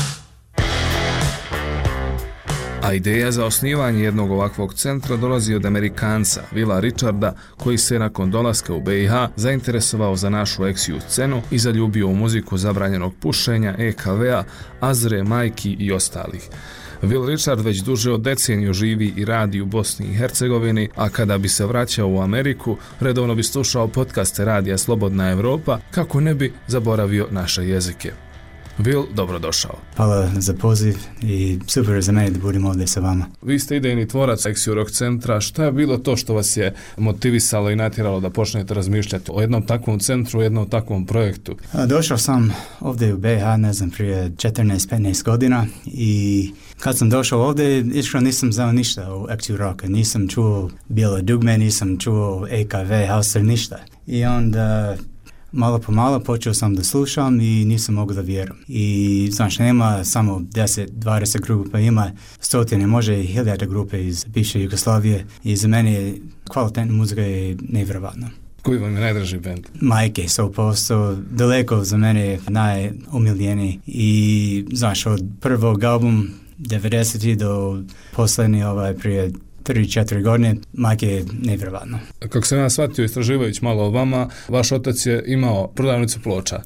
A ideja za osnivanje jednog ovakvog centra dolazi od Amerikanca, Willa Richarda, koji se nakon dolaska u BiH zainteresovao za našu Exiu scenu i zaljubio u muziku zabranjenog pušenja, EKV-a, Azre, Majki i ostalih. Will Richard već duže od deceniju živi i radi u Bosni i Hercegovini, a kada bi se vraćao u Ameriku, redovno bi slušao podcaste Radija Slobodna Evropa kako ne bi zaboravio naše jezike. Will, dobrodošao.
Hvala za poziv i super za mene da budem ovdje sa vama.
Vi ste idejni tvorac Exiu Rock Centra. Šta je bilo to što vas je motivisalo i natjeralo da počnete razmišljati o jednom takvom centru, o jednom takvom projektu?
Došao sam ovdje u BiH, prije 14-15 godina i kad sam došao ovdje, iskreno nisam znao ništa o Exiu Rocka. Nisam čuo Bijelo dugme, nisam čuo EKV, Hauser, ništa. I onda malo po malo počeo sam da slušam i nisam mogao da vjerujem. I znaš, nema samo 10-20 grupa, ima stotine, može i hiljada grupe iz bivše Jugoslavije i za mene kvalitetna muzika je nevjerovatna.
Koji vam je najdraži band?
Majke, 100%, daleko za mene najomiljeniji i znaš, od prvog album 90. do posljednji prije 3-4 godine, Majke je nevjerovatno.
Kako sam ja shvatio istraživajući malo o vama, vaš otac je imao prodavnicu ploča.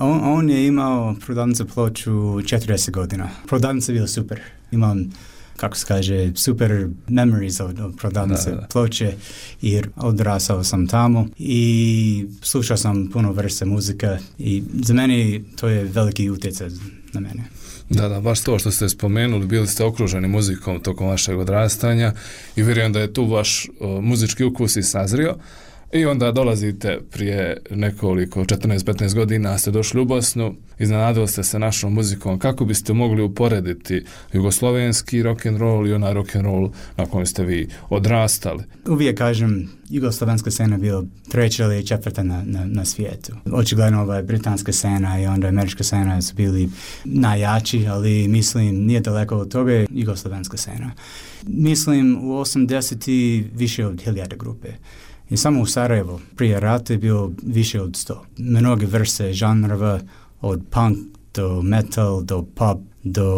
On je imao prodavnicu ploču 40 godina. Prodavnica je bila super. Imam, kako se kaže, super memories od prodavnice ploče jer odrasao sam tamo i slušao sam puno vrste muzika i za mene to je veliki utjecaj na mene.
Da, baš to što ste spomenuli, bili ste okruženi muzikom tokom vašeg odrastanja i vjerujem da je tu vaš muzički ukus i sazrio i onda dolazite prije nekoliko 14-15 godina, ste došli u Bosnu, iznenadili ste se našom muzikom. Kako biste mogli uporediti jugoslovenski rock'n'roll i onaj rock'n'roll na kojem ste vi odrastali?
Uvijek kažem, jugoslovenska scena je bila treća ili četvrta na svijetu. Očigledno britanska scena i onda američka scena su bili najjači, ali mislim nije daleko od toga je jugoslovenska scena. Mislim u 80. više od 1000 grupe. I samo u Sarajevu prije rata je bilo više od 100. Mnoge vrste žanrova, od punk do metal, do pop, do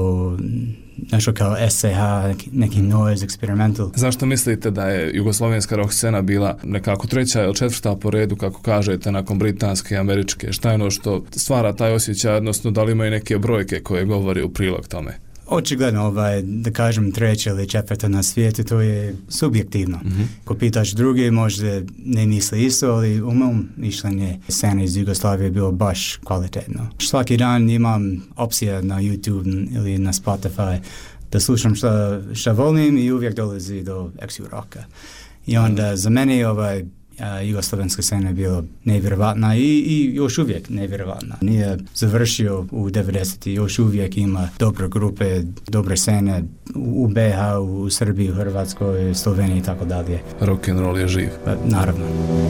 nešto kao SCH, neki noise, experimental.
Zašto mislite da je jugoslovenska rock scena bila nekako treća ili četvrta po redu, kako kažete, nakon britanske i američke? Šta je ono što stvara taj osjećaj, odnosno da li imaju neke brojke koje govori u prilog tome?
Očigledno, da kažem treća ili četvrta na svijetu, to je subjektivno. Ko pitaš druge, možda ne misle isto, ali u mom mišljenju scena iz Jugoslavije je bilo baš kvalitetno. Svaki dan imam opcija na YouTube ili na Spotify da slušam šta volim i uvijek dolazi do Exiu Rocka. I onda za mene Jugoslovenska scena je bila nevjerovatna i još uvijek nevjerovatna. Nije završio u 90. Još uvijek ima dobre grupe, dobre scene u BiH, u Srbiji, u Hrvatskoj, Sloveniji i tako dalje.
Rock'n'roll je živ.
Naravno.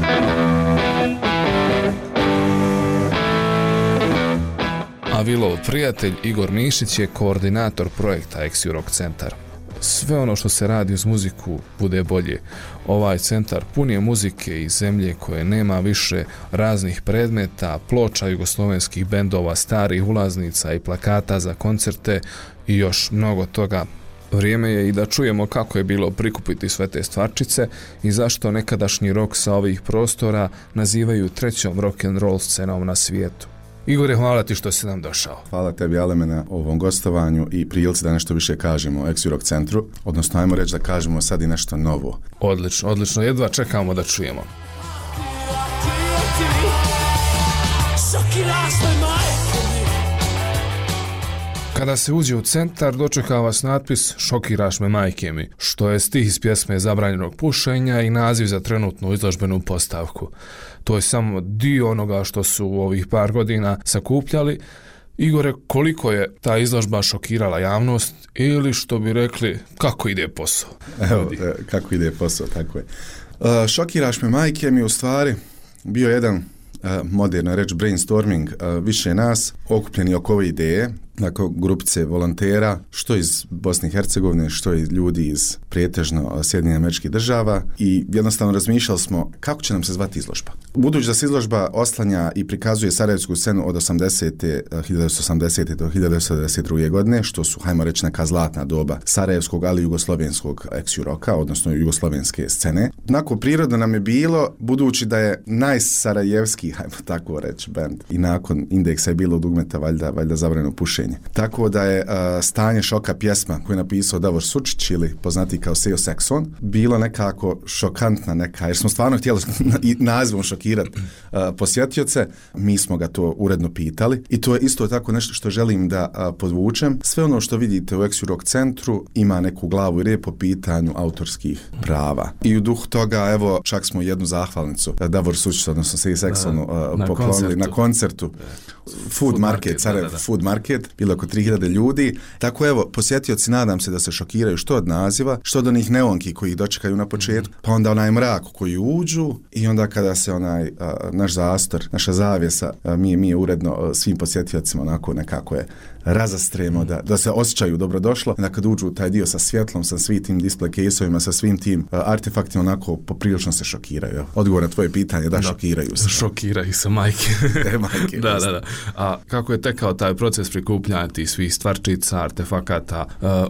A Vilov prijatelj Igor Mišić je koordinator projekta Exiu Rock Centar. Sve ono što se radi uz muziku bude bolje. Ovaj centar pun je muzike iz zemlje koje nema više raznih predmeta, ploča jugoslovenskih bendova, starih ulaznica i plakata za koncerte i još mnogo toga. Vrijeme je i da čujemo kako je bilo prikupiti sve te stvarčice i zašto nekadašnji rock sa ovih prostora nazivaju trećom rock'n'roll scenom na svijetu. Igore, hvala ti što si nam došao.
Hvala tebi, Aleme, na ovom gostovanju i prilici da nešto više kažemo o Exiu Rock Centru, odnosno ajmo reći da kažemo sad i nešto novo.
Odlično, jedva čekamo da čujemo. Kada se uđe u centar, dočeka vas natpis "Šokiraš me, majke mi", što je stih iz pjesme Zabranjenog pušenja i naziv za trenutnu izložbenu postavku. To je samo dio onoga što su u ovih par godina sakupljali. Igore, koliko je ta izložba šokirala javnost ili, što bi rekli, kako ide posao?
Evo, kako ide posao, tako je. Šokiraš me, majke mi, u stvari bio jedan moderno reći brainstorming više nas okupljeni oko ove ideje, dakle grupice volontera, što iz Bosne i Hercegovine, što iz ljudi iz pretežno Sjedinjenih Američkih Država, i jednostavno razmišljali smo kako će nam se zvati izložba. Budući da se izložba oslanja i prikazuje sarajevsku scenu od 1980. do 1992. godine, što su, hajmo reći, neka zlatna doba sarajevskog, ali jugoslovenskog Exiu Rocka, odnosno jugoslovenske scene. Nakon prirodno nam je bilo, budući da je najsarajevski, hajmo tako reći, band, i nakon Indeksa je bilo dugmeta valjda Zabranjeno pušenje. Tako da je Stanje šoka pjesma koju je napisao Davor Sučić, ili poznati kao Seo Saxon, bilo nekako šokantna neka, jer smo stvarno htjeli nazivom šokirati posjetioce. Mi smo ga to uredno pitali i to je isto tako nešto što želim da podvučem. Sve ono što vidite u Exiu Rock Centru ima neku glavu i rep po pitanju autorskih prava. I u duhu toga, evo, čak smo jednu zahvalnicu Davor Sučić, odnosno Seo Saxonu, poklonili na koncertu. Food Market, Sarajevo Food Market, bilo oko 3000 ljudi. Tako evo, posjetioci nadam se da se šokiraju što od naziva, što od onih neonki koji ih dočekaju na početku, pa onda onaj mrak koji uđu i onda kada se onaj naš zastor, naša zavjesa, mi je uredno svim posjetiocima onako nekako je razastremo, da se osjećaju dobrodošlo. Da kad uđu taj dio sa svjetlom, sa svim tim display case-ovima, sa svim tim artefaktima, onako poprilično se šokiraju. Odgovor na tvoje pitanje, da, šokiraju se.
Šokiraju se, majke.
Majke.
Da. A kako je tekao taj proces prikupljanja tih svih stvarčica, artefakata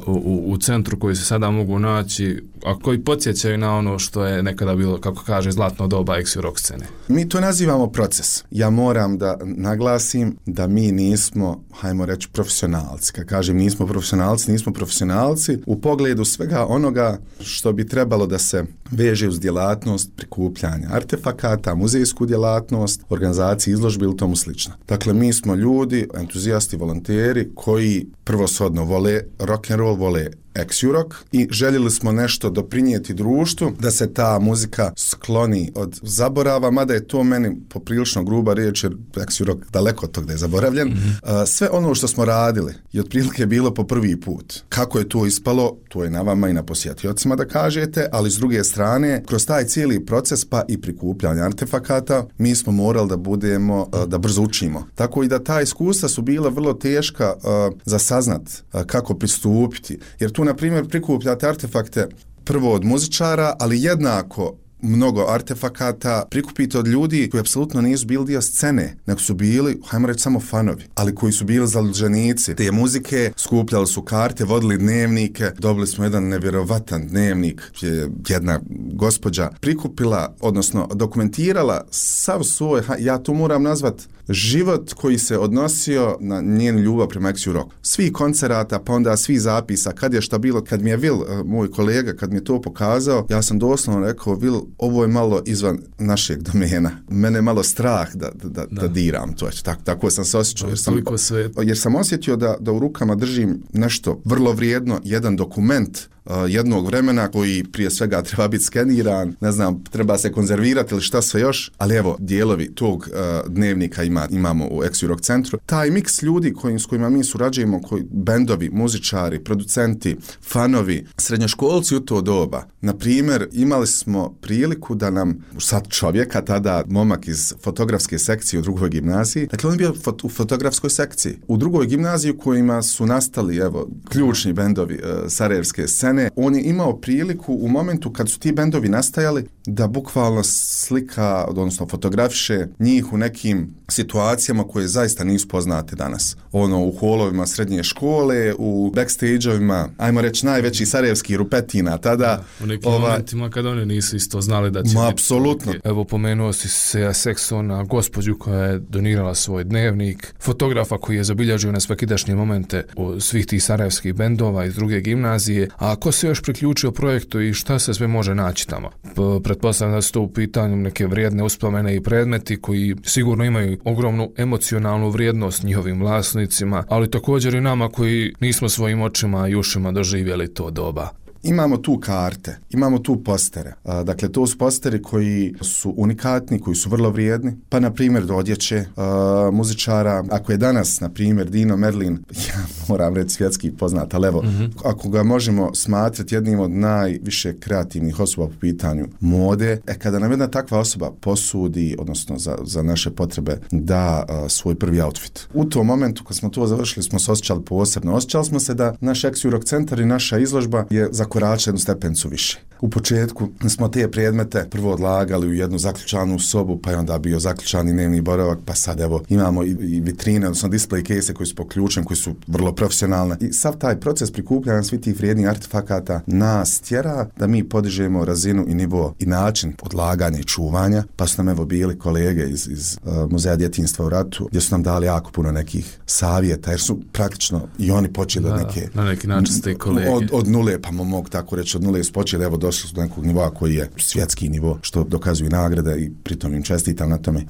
u centru koji se sada mogu naći, a koji podsjećaju na ono što je nekada bilo, kako kaže, zlatno doba Exiu Rock scene?
Mi to nazivamo proces. Ja moram da naglasim da mi nismo, hajmo reći, profesionalci. Kad kažem nismo profesionalci u pogledu svega onoga što bi trebalo da se veže uz djelatnost prikupljanja artefakata, muzejsku djelatnost, organizaciju izložbi ili tomu slično. Dakle, mi smo ljudi, entuzijasti, volonteri koji prvoshodno vole rock'n'roll, vole Exiu Rock i željeli smo nešto doprinijeti društvu, da se ta muzika skloni od zaborava, mada je to meni poprilično gruba riječ, jer Exiu Rock daleko od tog da je zaboravljen. Sve ono što smo radili je otprilike bilo po prvi put. Kako je to ispalo, to je na vama i na posjetiocima da kažete, ali s druge strane, kroz taj cijeli proces pa i prikupljanja artefakata, mi smo morali da budemo, da brzo učimo. Tako i da ta iskustva su bila vrlo teška za saznat kako pristupiti, jer tu, na primjer, prikupljate artefakte prvo od muzičara, ali jednako mnogo artefakata prikupite od ljudi koji apsolutno nisu bili dio scene, nego su bili, hajmo reći, samo fanovi, ali koji su bili zaljubljenici te muzike, skupljali su karte, vodili dnevnike. Dobili smo jedan nevjerovatan dnevnik gdje jedna gospođa prikupila, odnosno dokumentirala sav svoj, ja to moram nazvat, život koji se odnosio na njenu ljubav prema Exiu Rock. Svi koncerata, pa onda svi zapisa, kad je šta bilo. Kad mi je Vil, moj kolega, kad mi je to pokazao, ja sam doslovno rekao, Vil, ovo je malo izvan našeg domena. Mene je malo strah da diram to. Tako sam se osjećao. Jer sam osjetio da u rukama držim nešto vrlo vrijedno, jedan dokument jednog vremena koji prije svega treba biti skeniran, ne znam, treba se konzervirati ili šta sve još, ali evo, dijelovi tog dnevnika imamo u Ex-Rock centru. Taj miks ljudi s kojima mi surađujemo, bendovi, muzičari, producenti, fanovi, srednjoškolci u to doba. Na primjer, imali smo priliku da nam, sad čovjeka, tada momak iz fotografske sekcije u drugoj gimnaziji, dakle on je bio u fotografskoj sekciji. U drugoj gimnaziji u kojima su nastali, evo, ključni bendovi sarajevske scene, on je imao priliku u momentu kad su ti bendovi nastajali da bukvalno slika, odnosno fotografiše njih u nekim situacijama koje zaista nisu poznate danas. U holovima srednje škole, u backstage-ovima, ajmo reći, najveći sarajevskih rupetina tada.
U nekim momentima kada oni nisu isto znali da će...
Apsolutno.
Evo, pomenuo si Seja Seksona, gospođu koja je donirala svoj dnevnik, fotografa koji je zabilježio na svakidašnje momente svih tih sarajevskih bendova iz druge gimnazije. A ko se još priključio projektu i šta se sve može naći tamo? Pretpostavljam da su to u pitanju neke vrijedne uspomene i predmeti koji sigurno imaju ogromnu emocionalnu vrijednost njihovim vlasnicima, ali također i nama koji nismo svojim očima i ušima doživjeli to doba.
Imamo tu karte, imamo tu postere. Dakle, to su posteri koji su unikatni, koji su vrlo vrijedni. Pa, na primjer, do odjeće muzičara. Ako je danas, na primjer, Dino Merlin, ja moram reći svjetski poznat, ali evo, ako ga možemo smatrati jednim od najviše kreativnih osoba po pitanju mode, kada nam jedna takva osoba posudi, odnosno za naše potrebe, da svoj prvi outfit. U tom momentu, kad smo to završili, smo se osjećali posebno. Osjećali smo se da naš Ex-Rock centar i naša izložba je zakoračila jednu stepencu više. U početku smo te predmete prvo odlagali u jednu zaključanu sobu, pa je onda bio zaključani dnevni boravak, pa sad evo imamo i vitrine, odnosno display case koji su poključeni, koji su vrlo profesionalne. I sav taj proces prikupljanja svih tih vrijednih artefakata nas tjera da mi podižemo razinu i nivo i način odlaganja i čuvanja, pa su nam evo bili kolege iz Muzeja djetinjstva u ratu, gdje su nam dali jako puno nekih savjeta, jer su praktično i oni počeli od neke...
Na neki način ste kolege.
Od nule, pa mogu tako reći, od nule su počeli, evo došli su do nekog nivoa koji je svjetski nivo, što dokazuju nagrade i pritom im čestitam na tome.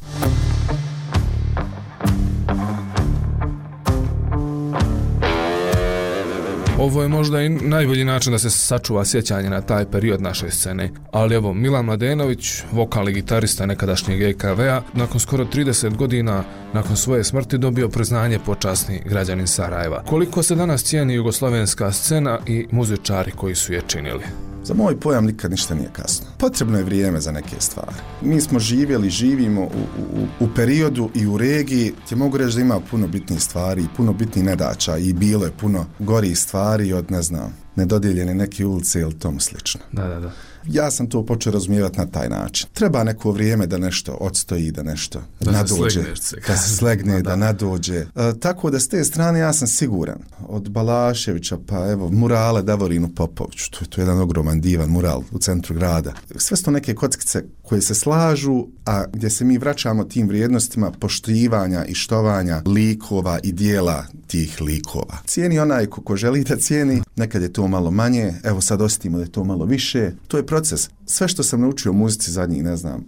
Ovo je možda i najbolji način da se sačuva sjećanje na taj period naše scene. Ali evo, Milan Mladenović, vokalni gitarista nekadašnjeg EKV-a, nakon skoro 30 godina nakon svoje smrti dobio priznanje počasni građanin Sarajeva. Koliko se danas cijeni jugoslovenska scena i muzičari koji su je činili?
Za moj pojam nikad ništa nije kasno. Potrebno je vrijeme za neke stvari. Mi smo živimo u periodu i u regiji gdje mogu reći da ima puno bitnih stvari, puno bitnih nedaća i bilo je puno gorih stvari od, ne znam, nedodijeljene neke ulice ili tomu slično.
Da.
Ja sam to počeo razumijevati na taj način. Treba neko vrijeme da nešto odstoji, da nešto nadođe, da se slegne, da nadođe. Tako da s te strane ja sam siguran. Od Balaševića pa evo murale Davorinu Popoviću. To je jedan ogroman divan mural u centru grada. Sve su to neke kockice koje se slažu, a gdje se mi vraćamo tim vrijednostima poštivanja i štovanja likova i dijela tih likova. Cijeni onaj ko želi da cijeni, nekad je to malo manje, evo sad osjetimo da je to malo više. To je proces. Sve što sam naučio u muzici zadnjih,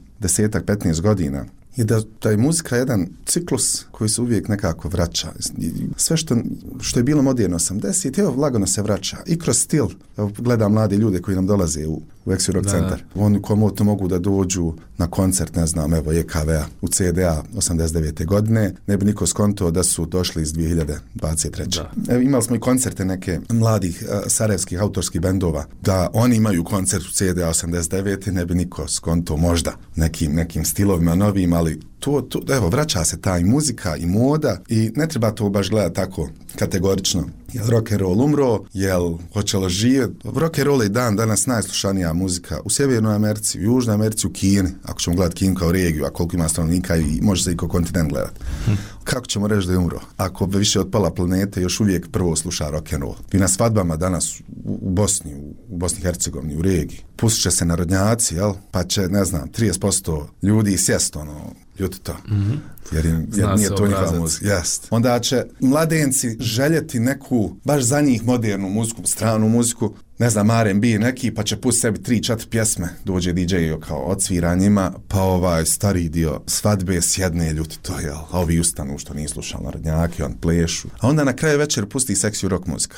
10-15 godina, je da je muzika jedan ciklus koji se uvijek nekako vraća. Sve što je bilo moderno 80, evo lagano se vraća. I kroz stil. Evo, gledam mlade ljude koji nam dolaze u Ex-Rock centar. Oni komotno mogu da dođu na koncert, evo EKV-a u CDA 89. godine. Ne bi niko skonto da su došli iz 2023. Evo, imali smo i koncerte neke mladih sarajevskih autorskih bendova. Da oni imaju koncert u CDA 89. Ne bi niko skonto možda nekim stilovima novim, ali evo, vraća se ta i muzika i moda i ne treba to baš gledati tako kategorično. Jel rock and roll umro, jel hoćelo živjeti? Rock and roll je danas najslušanija muzika u Sjevernoj Americi, u Južnoj Americi, u Kini, ako ćemo gledati Kinu kao regiju, a koliko ima stanovnika i može se i kao kontinent gledati. Kako ćemo reći da je umro? Ako bi više od pola planete još uvijek prvo sluša rock and roll. I na svadbama danas u Bosni, u Bosni i Hercegovini, u regiji, pustit će se narodnjaci, jel? Pa će, ne znam, 30% ljudi sjest, ljuti to. Jer nije to njihova muzika. Jest. Onda će mladenci željeti neku, baš za njih modernu muziku, stranu muziku, ne znam, R&B neki, pa će pustiti sebi 3-4 pjesme, dođe DJ kao odsvira njima, pa ovaj stari dio svadbe sjedne ljuti to, jel? A ovi ustanu što nije slušali narodnjaki, on plešu. A onda na kraju večer pusti seksi rock muzika.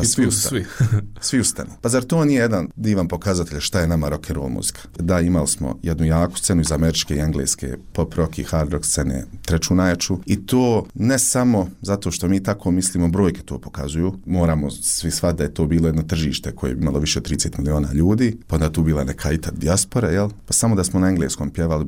Svi ustanu. Pa zar to nije jedan divan pokazatelj šta je nama rock and roll muzika? Da, imali smo jednu jaku scenu iz američke i engleske pop rock i hard rock scene, treću najjaču, i to ne samo zato što mi tako mislimo, brojke to pokazuju, moramo svi shvatiti da je to bilo jedno tržište koje je imalo više od 30 miliona ljudi, pa onda tu bila neka i ta dijaspora, jel? Pa samo da smo na engleskom pjevali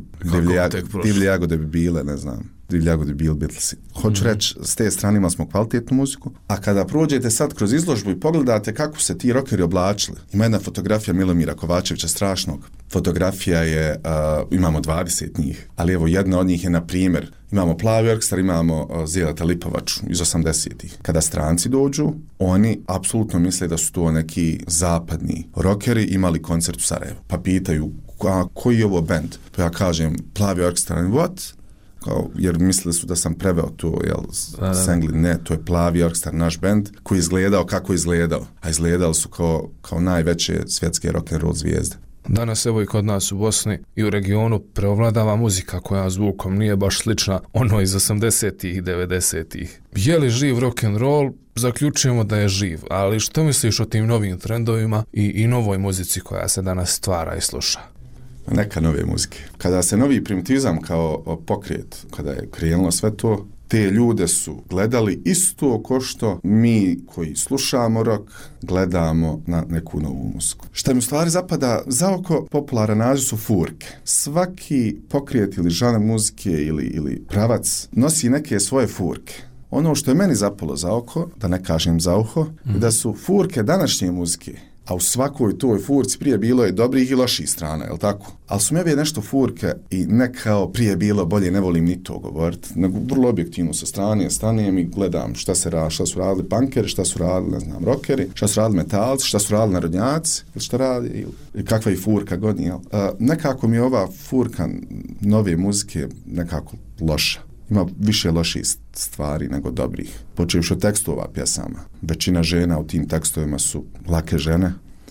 divlje jagode bi bile, ne znam, divlje jagode bi bili Beatlesi. Hoću reći, s te strane imali smo kvalitetnu muziku, a kada prođete sad kroz izložbu i pogledate kako se ti rockeri oblačili, ima jedna fotografija Milomira Kovačevića strašnog. Fotografija je, imamo 20 njih, ali evo jedna od njih je, na primjer, imamo Plavi orkestar, imamo Zeleta Lipovaču iz 80-ih. Kada stranci dođu, oni apsolutno misle da su to neki zapadni rockeri imali koncert u Sarajevu. Pa pitaju, koji je ovo band? Pa ja kažem, Plavi orkestar, what? Jer mislili su da sam preveo to, sengli, ne, to je Plavi orkestar, naš band, koji je izgledao kako je izgledao, a izgledali su kao najveće svjetske rock and roll zvijezde.
Danas evo i kod nas u Bosni i u regionu preovladava muzika koja zvukom nije baš slična ono iz 80-ih i 90-ih. Je li živ rock and roll? Zaključujemo da je živ, ali što misliš o tim novim trendovima i novoj muzici koja se danas stvara i sluša?
Neka nove muzike. Kada se novi primitivizam kao pokret, kada je krenulo sve to, te ljude su gledali isto ko što mi koji slušamo rock gledamo na neku novu muziku. Šta mi u stvari zapada za oko, popularan naziv su furke. Svaki pokret ili žanar muzike ili pravac nosi neke svoje furke. Ono što je meni zapalo za oko, da ne kažem za uho, je da su furke današnje muzike, a u svakoj toj furci prije bilo je dobrih i loših strana, jel tako? Ali su mi ove nešto furke i ne kao prije bilo bolje, ne volim ni to govoriti, nego vrlo objektivno sa strane stanem i gledam šta su radili punkeri, šta su radili, ne znam, rockeri, šta su radili metalci, šta su radili narodnjaci, šta radi, ili kakva je furka godina, jel? Nekako mi je ova furka nove muzike nekako loša. Ima više loših stvari nego dobrih. Počevši od tekstova pjesama. Većina žena u tim tekstovima su lake žene.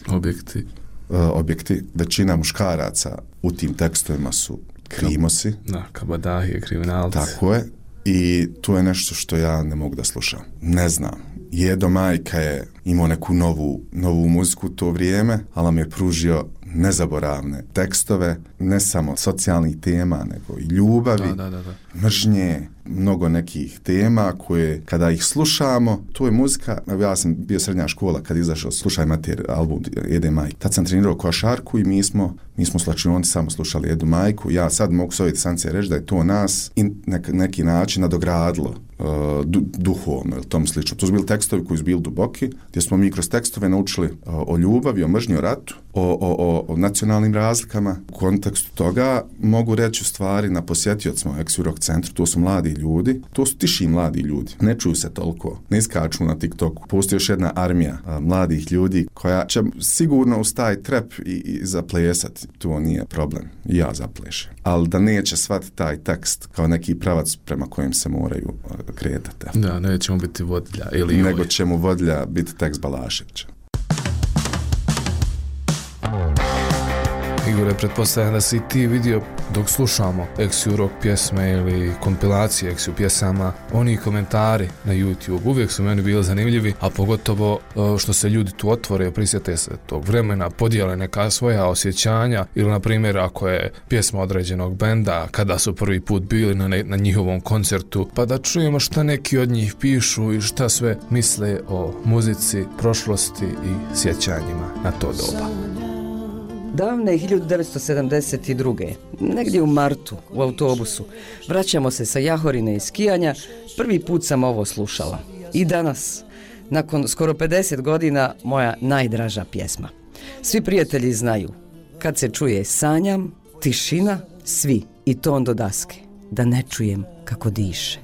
Objekti. Većina muškaraca u tim tekstovima su krimosi.
Kabadahije, kriminalci.
Tako je. I to je nešto što ja ne mogu da slušam. Ne znam. Jedo Majka je imao neku novu muziku u to vrijeme, ali nam je pružio nezaboravne tekstove, ne samo socijalnih tema, nego i ljubavi, mržnje, mnogo nekih tema koje kada ih slušamo, to je muzika. Ja sam bio srednja škola kad izašao Slušaj mater album Jede Majke. Tad sam trenirao košarku i mi smo slačionici samo slušali Jedu Majku. Ja sad mogu s ove distance reći da je to nas i neki način nadogradilo duhovno ili tom slično. To su bili tekstovi koji su bili duboki, gdje smo mi kroz tekstove naučili o ljubavi, o mržnji, o ratu, o nacionalnim razlikama. U kontekstu toga mogu reći u stvari na posjetiocima Ex Rock centru, to su mladi ljudi, to su tiši mladi ljudi, ne čuju se toliko, ne iskaču na TikToku. Postoji još jedna armija mladih ljudi koja će sigurno uz taj trep i zaplesati, to nije problem, i ja zaplešem. Ali da neće shvatiti taj tekst kao neki pravac prema kojem se moraju kretati.
Da, nećemo biti vodilja
nego će mu vodilja biti tekst Balaševića.
Igore, pretpostavljam da si ti vidio dok slušamo Ex Rock pjesme ili kompilacije Ex pjesama, oni komentari na YouTube uvijek su meni bili zanimljivi, a pogotovo što se ljudi tu otvore, prisjete se tog vremena, podijele neka svoja osjećanja ili na primjer ako je pjesma određenog benda, kada su prvi put bili na njihovom koncertu, pa da čujemo šta neki od njih pišu i šta sve misle o muzici, prošlosti i sjećanjima na to doba.
Davne 1972. negdje u martu u autobusu vraćamo se sa Jahorine i skijanja, prvi put sam ovo slušala. I danas, nakon skoro 50 godina, moja najdraža pjesma. Svi prijatelji znaju, kad se čuje sanjam, tišina, svi i ton do daske, da ne čujem kako diše.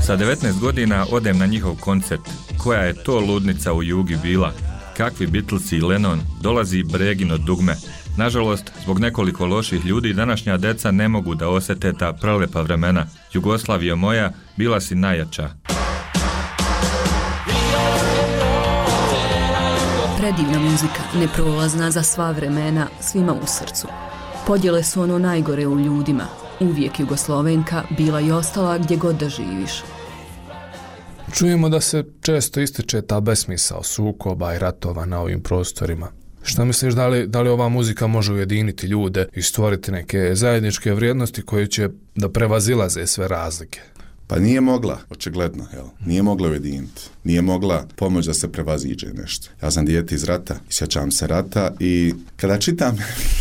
Sa 19 godina odem na njihov koncert. Koja je to ludnica u Jugi bila? Kakvi Beatlesi i Lennon, dolazi Bregino dugme. Nažalost, zbog nekoliko loših ljudi današnja deca ne mogu da osete ta prelepa vremena. Jugoslavija moja, bila si najjača.
Predivna muzika, neprolazna za sva vremena, svima u srcu. Podjele su ono najgore u ljudima. Uvijek Jugoslovenka bila i ostala gdje god da živiš.
Čujemo da se često ističe ta besmisao sukoba i ratova na ovim prostorima. Šta misliš, da li ova muzika može ujediniti ljude i stvoriti neke zajedničke vrijednosti koje će da prevazilaze sve razlike?
Pa nije mogla, očigledno, jel? Nije mogla ujediniti. Nije mogla pomoći da se prevaziđe nešto. Ja sam dijete iz rata, sjećam se rata i kada čitam,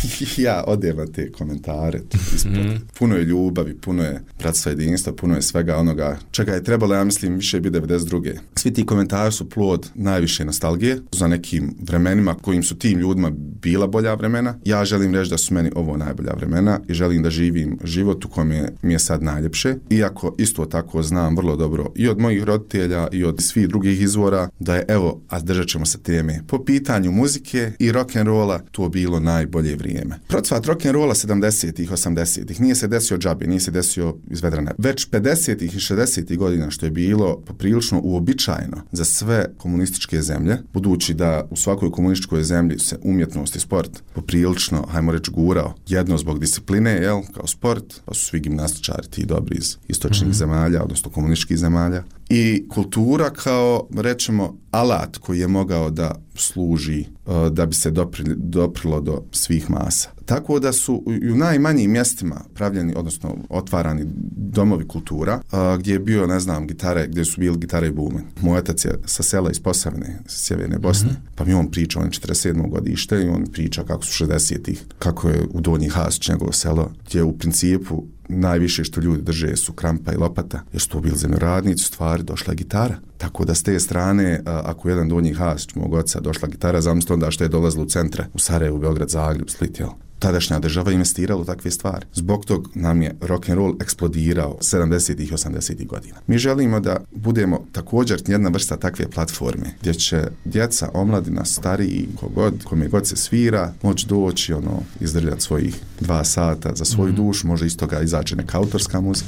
ja odem na te komentare. Puno je ljubavi, puno je bratstva, jedinstva, puno je svega onoga čega je trebalo, ja mislim, više biti 92. Svi ti komentari su plod najviše nostalgije za nekim vremenima kojim su tim ljudima bila bolja vremena. Ja želim reći da su meni ovo najbolja vremena i želim da živim život u kojem mi je sad najljepše. Iako isto tako znam vrlo dobro i od mojih roditelja i od svih drugih izvora da je, evo, a držat ćemo se teme, po pitanju muzike i rock'n'rolla to bilo najbolje vrijeme. Procvat rock'n'rolla 70-ih, 80-ih nije se desio džabe, nije se desio iz vedrane. Već 50-ih i 60-ih godina, što je bilo poprilično uobičajeno za sve komunističke zemlje, budući da u svakoj komunističkoj zemlji se umjetnost i sport poprilično, hajmo reći, gurao. Jedno zbog discipline, jel, kao sport, pa su svi gimnastičari ti dobri iz istočnih zemalja, odnosno komunističkih zemalja. I kultura kao, rećemo, alat koji je mogao da služi da bi se doprilo do svih masa. Tako da su u najmanjim mjestima pravljeni, odnosno otvarani domovi kultura, gdje je bio, ne znam, gitare, gdje su bili gitare i bumen. Moj otac je sa sela iz Posavine, sa sjeverne Bosne, pa mi on priča, on je 47. godište i on priča kako su 60-ih, kako je u Donji Hasić njegovo selo, gdje u principu najviše što ljudi drže su krampa i lopata, jer su to bili zemljoradnici, stvari, došla je gitara. Tako da s te strane, ako jedan Donji Hasić, mog oca, došla gitara, zamislite onda što je dolazilo u centre, u Sarajevu, Beograd, Zagreb, Split, jel? Tadašnja država investirala u takve stvari. Zbog tog nam je rock'n'roll eksplodirao 70-ih i 80-ih godina. Mi želimo da budemo također jedna vrsta takve platforme gdje će djeca, omladina, stariji, kome god se svira, moći doći, izdrljati svojih 2 sata za svoju dušu, može iz toga izaći neka autorska muzika.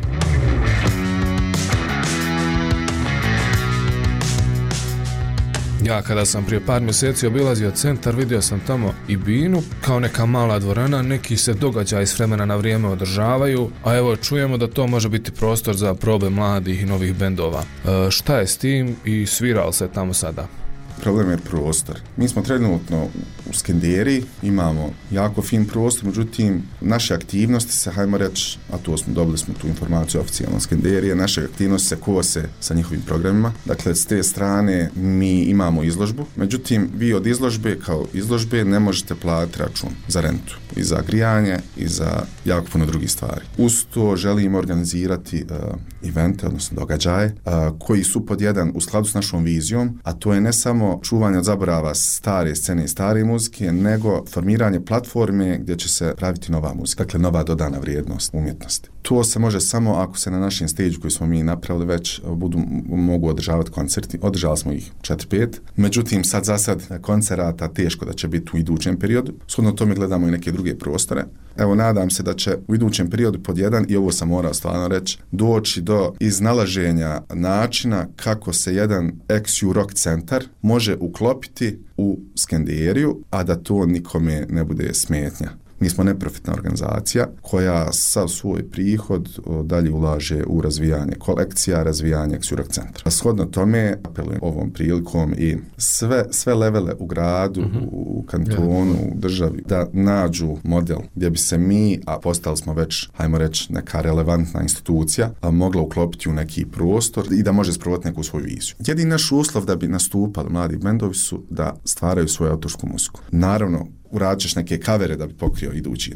Ja kada sam prije par mjeseci obilazio centar, vidio sam tamo i binu, kao neka mala dvorana, neki se događaji s vremena na vrijeme održavaju, a evo čujemo da to može biti prostor za probe mladih i novih bendova. Šta je s tim i svira li se tamo sada?
Problem je prostor. Mi smo trenutno u Skenderiji, imamo jako fin prostor, međutim, naše aktivnosti se, hajmo reći, a dobili smo tu informaciju oficijalno Skenderije, naše aktivnosti se kose sa njihovim programima. Dakle, s te strane mi imamo izložbu, međutim, vi od izložbe kao izložbe ne možete platiti račun za rentu i za grijanje i za jako puno drugih stvari. Uz to želimo organizirati evente, odnosno događaje, koji su pod jedan u skladu s našom vizijom, a to je ne samo čuvanje od zaborava stare scene i stare muzike, nego formiranje platforme gdje će se praviti nova muzika, dakle nova dodana vrijednost umjetnosti. To se može samo ako se na našem stage koji smo mi napravili već mogu održavati koncerti. Održali smo ih 4-5, međutim sad za sad koncerata teško da će biti u idućem periodu. Shodno tome gledamo i neke druge prostore. Evo, nadam se da će u idućem periodu pod jedan, i ovo sam morao stvarno reći, doći do iznalaženja načina kako se jedan ex-U rock centar može uklopiti u Skenderiju, a da to nikome ne bude smetnja. Mi smo neprofitna organizacija koja sav svoj prihod dalje ulaže u razvijanje kolekcija, razvijanje ex-U rock centra. Shodno tome, apelujem ovom prilikom i sve levele u gradu, u kantonu, u državi, da nađu model gdje bi se mi, a postali smo već, hajmo reći, neka relevantna institucija, mogla uklopiti u neki prostor i da može sprovoditi neku svoju viziju. Jedini naš uslov da bi nastupali mladi bendovi su da stvaraju svoju autorsku muziku. Naravno, uradit ćeš neke kavere da bi pokrio idući,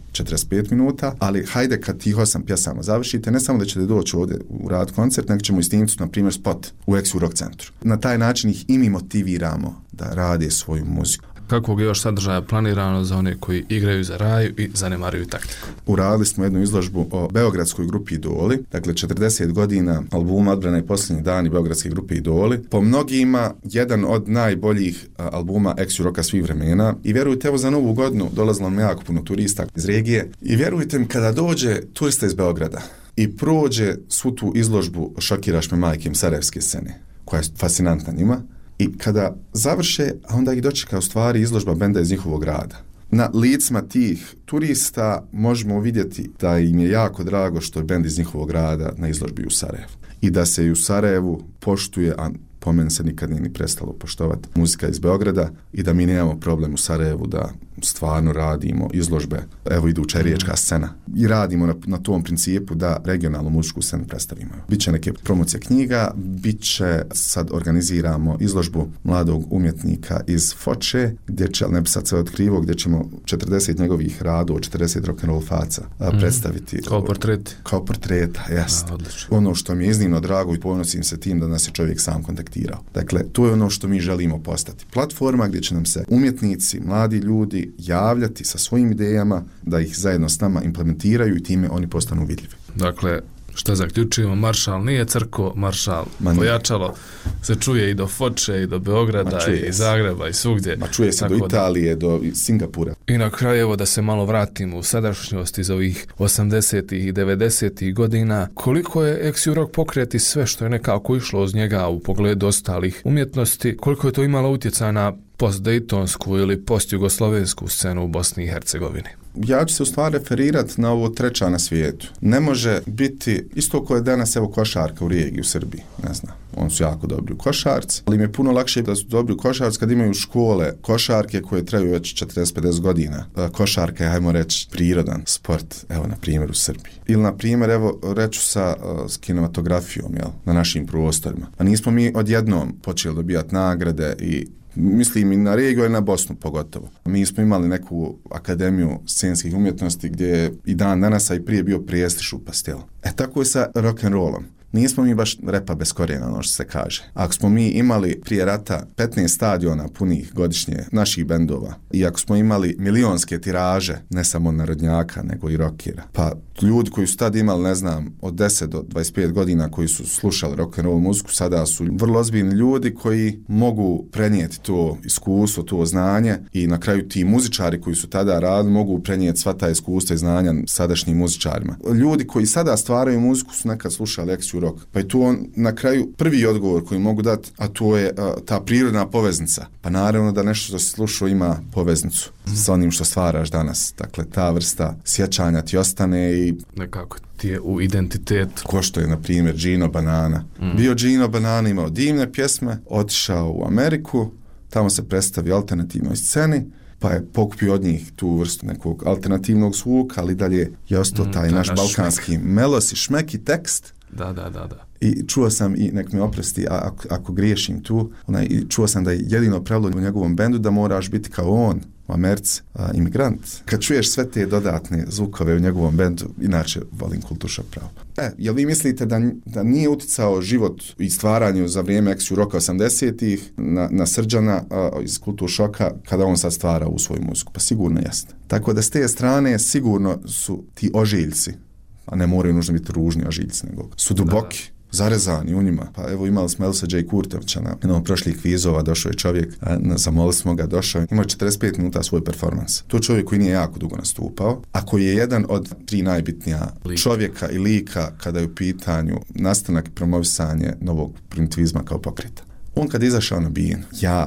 45 minuta, ali hajde kad tih 8 pjesama završite, ne samo da ćete doći ovdje u rad koncert, nego ćemo istiniti, na primjer, spot u ex-U rock centru. Na taj način ih i mi motiviramo da rade svoju muziku.
kakvog je još sadržaja planirano za one koji igraju za raju i zanemaruju taktiku?
Uradili smo jednu izložbu o beogradskoj grupi Idoli, dakle 40 godina albuma Odbrana i posljednji dani beogradske grupe Idoli. Po mnogima jedan od najboljih albuma ex-roka svih vremena i vjerujte, evo za Novu godinu dolazilo nam jako puno turista iz regije i vjerujte mi, kada dođe turista iz Beograda i prođe svu tu izložbu Šokiraš me majke sarajevske scene, koja je fascinantna njima, i kada završe, a onda ih dočeka u stvari izložba benda iz njihovog grada. Na licima tih turista možemo vidjeti da im je jako drago što je bend iz njihovog grada na izložbi u Sarajevu. I da se i u Sarajevu poštuje, a po meni se nikad nije ni prestalo poštovati muzika iz Beograda i da mi nemamo problem u Sarajevu da stvarno radimo izložbe, evo iduća riječka scena, i radimo na tom principu da regionalnu muzičku scenu predstavimo. Biće neke promocije knjiga, biće, sad organiziramo izložbu mladog umjetnika iz Foče, gdje će, ne bi sad sve otkrivo, gdje ćemo 40 njegovih radova, 40 rock'n'roll faca predstaviti.
Kao portreti?
Kao portreta, jest. Ono što mi je iznimno drago i ponosim se tim da nas je čovjek sam kontaktirao. Dakle, to je ono što mi želimo postati. Platforma gdje će nam se umjetnici, mladi ljudi javljati sa svojim idejama, da ih zajedno s nama implementiraju i time oni postanu vidljivi.
Dakle, što zaključujemo, maršal nije crko, maršal pojačalo se čuje i do Foče, i do Beograda, i Zagreba, i svugdje.
Čuje se do Italije, do Singapura.
I na kraju, evo da se malo vratimo u sadašnjost iz ovih 80-ih i 90-ih godina, koliko je ex-rock pokret i sve što je nekako išlo uz njega u pogledu ostalih umjetnosti, koliko je to imalo utjecaj na post-dejtonsku ili post-jugoslovensku scenu u Bosni i Hercegovini?
Ja ću se u stvari referirati na ovo treća na svijetu. Ne može biti isto koje danas, evo, košarka u regiji u Srbiji, ne znam, oni su jako dobri u košarci, ali im je puno lakše da su dobri u košarci kad imaju škole košarke koje traju već 40-50 godina. Košarka je, hajmo reći, prirodan sport, evo, na primjer u Srbiji. Ili, na primjer, evo, reću s kinematografijom, jel, na našim prostorima. A nismo mi odjednom počeli dobijati nagrade i mislim i na regiju i na Bosnu pogotovo. Mi smo imali neku akademiju scenskih umjetnosti gdje je i dan danas, a i prije bio prijestiž u Pastelu. Tako je sa rock'n'rollom. Nismo mi baš repa bez korijena, ono što se kaže. Ako smo mi imali prije rata 15 stadiona punih godišnje naših bendova i ako smo imali milionske tiraže, ne samo narodnjaka, nego i rockera, pa ljudi koji su tad imali, ne znam, od 10 do 25 godina koji su slušali rock'n'roll muziku, sada su vrlo ozbiljni ljudi koji mogu prenijeti to iskustvo, to znanje i na kraju ti muzičari koji su tada radili mogu prenijeti sva ta iskustva i znanja sadašnjim muzičarima. Ljudi koji sada stvaraju muziku su nekad slušali ex-rock. Pa je tu on na kraju prvi odgovor koji mogu dati, a to je ta prirodna poveznica. Pa naravno da nešto što si slušao ima poveznicu sa onim što stvaraš danas. Dakle, ta vrsta sjećanja ti ostane i
nekako ti je u identitetu.
Ko što je, na primjer, Gino Banana. Bio Gino Banana, imao divne pjesme, otišao u Ameriku, tamo se predstavio alternativnoj sceni, pa je pokupio od njih tu vrstu nekog alternativnog zvuka, ali dalje je ostao taj naš balkanski melos i šmek i tekst.
Da.
I čuo sam, i nek me oprosti ako griješim tu, čuo sam da je jedino pravilo u njegovom bendu da moraš biti kao on u Americi, imigrant. Kad čuješ sve te dodatne zvukove u njegovom bendu, inače volim Kulturšok pravo. Jel vi mislite da nije uticao život i stvaranju za vrijeme ex-roka 80-ih na Srđana iz Kulturšoka kada on sad stvara u svoju muziku? Pa sigurno jeste. Tako da s te strane sigurno su ti ožiljci, a ne moraju nužno biti ružni ožiljci, nego su duboki, zarezani u njima. Pa evo, imali smo Elsa J. Kurtovića na jednom prošlih kvizova, došao je čovjek, zamolili smo ga, došao, imao 45 minuta svoj performans. To je čovjek koji nije jako dugo nastupao, a koji je jedan od 3 najbitnija čovjeka i lika kada je u pitanju nastanak i promovisanje novog primitivizma kao pokreta. On kad izašao na bijen,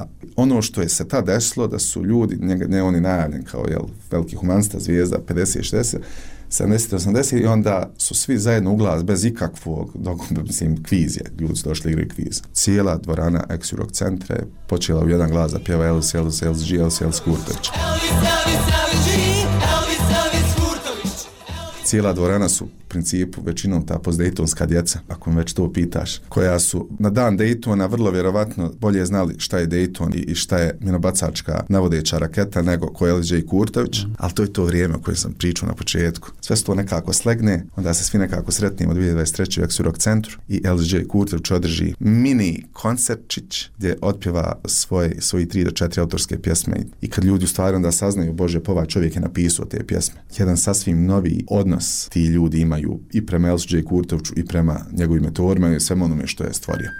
ono što je se tad desilo, da su ljudi, on je najavljen kao veliki humanista, zvijezda, 50, 60, 70, 80 i onda su svi zajedno u glas bez ikakvog, kvizije, ljudi su došli igrati kviz. Cijela dvorana ex-rock centra je počela u jedan glas da pjeva Elvis Kurtović. cijela dvorana su u principu većinom ta postdejtonska djeca, ako me već to pitaš, koja su na dan Daytona vrlo vjerovatno bolje znali šta je Dayton i šta je minobacačka navodeća raketa nego ko je LJ Kurtović, ali to je to vrijeme o kojem sam pričao na početku. Sve se to nekako slegne, onda se svi nekako sretnimo 2023. u Exu Rock centru i LJ Kurtović održi mini koncertčić gdje otpjeva svoji 3 do 4 autorske pjesme i kad ljudi u stvari onda saznaju, Bože, pa ovaj čovjek je napisao te pjesme. Jedan sasvim novi odnos ti ljudi imaju i prema LJ Kurtoviću i prema njegovim meteorima i svemu onome što je stvorio.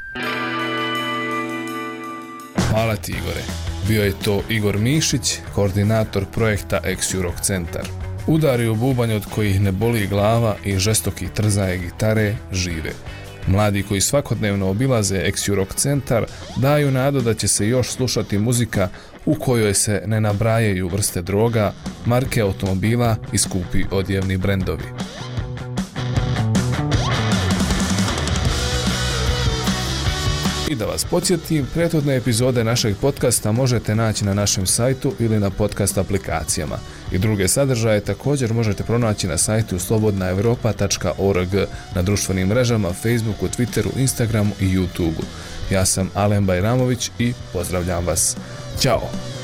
Hvala ti, Igore. Bio je to Igor Mišić, koordinator projekta Exu Rock centar. Udari u bubanj od kojih ne boli glava i žestoki trzaje gitare žive. Mladi koji svakodnevno obilaze Exu Rock centar daju nadu da će se još slušati muzika u kojoj se ne nabrajaju vrste droga, marke automobila i skupi odjevni brendovi. I da vas podsjetim, prethodne epizode našeg podcasta možete naći na našem sajtu ili na podcast aplikacijama. I druge sadržaje također možete pronaći na sajtu slobodnaevropa.org, na društvenim mrežama, Facebooku, Twitteru, Instagramu i YouTubeu. Ja sam Alen Bajramović i pozdravljam vas. Ćao!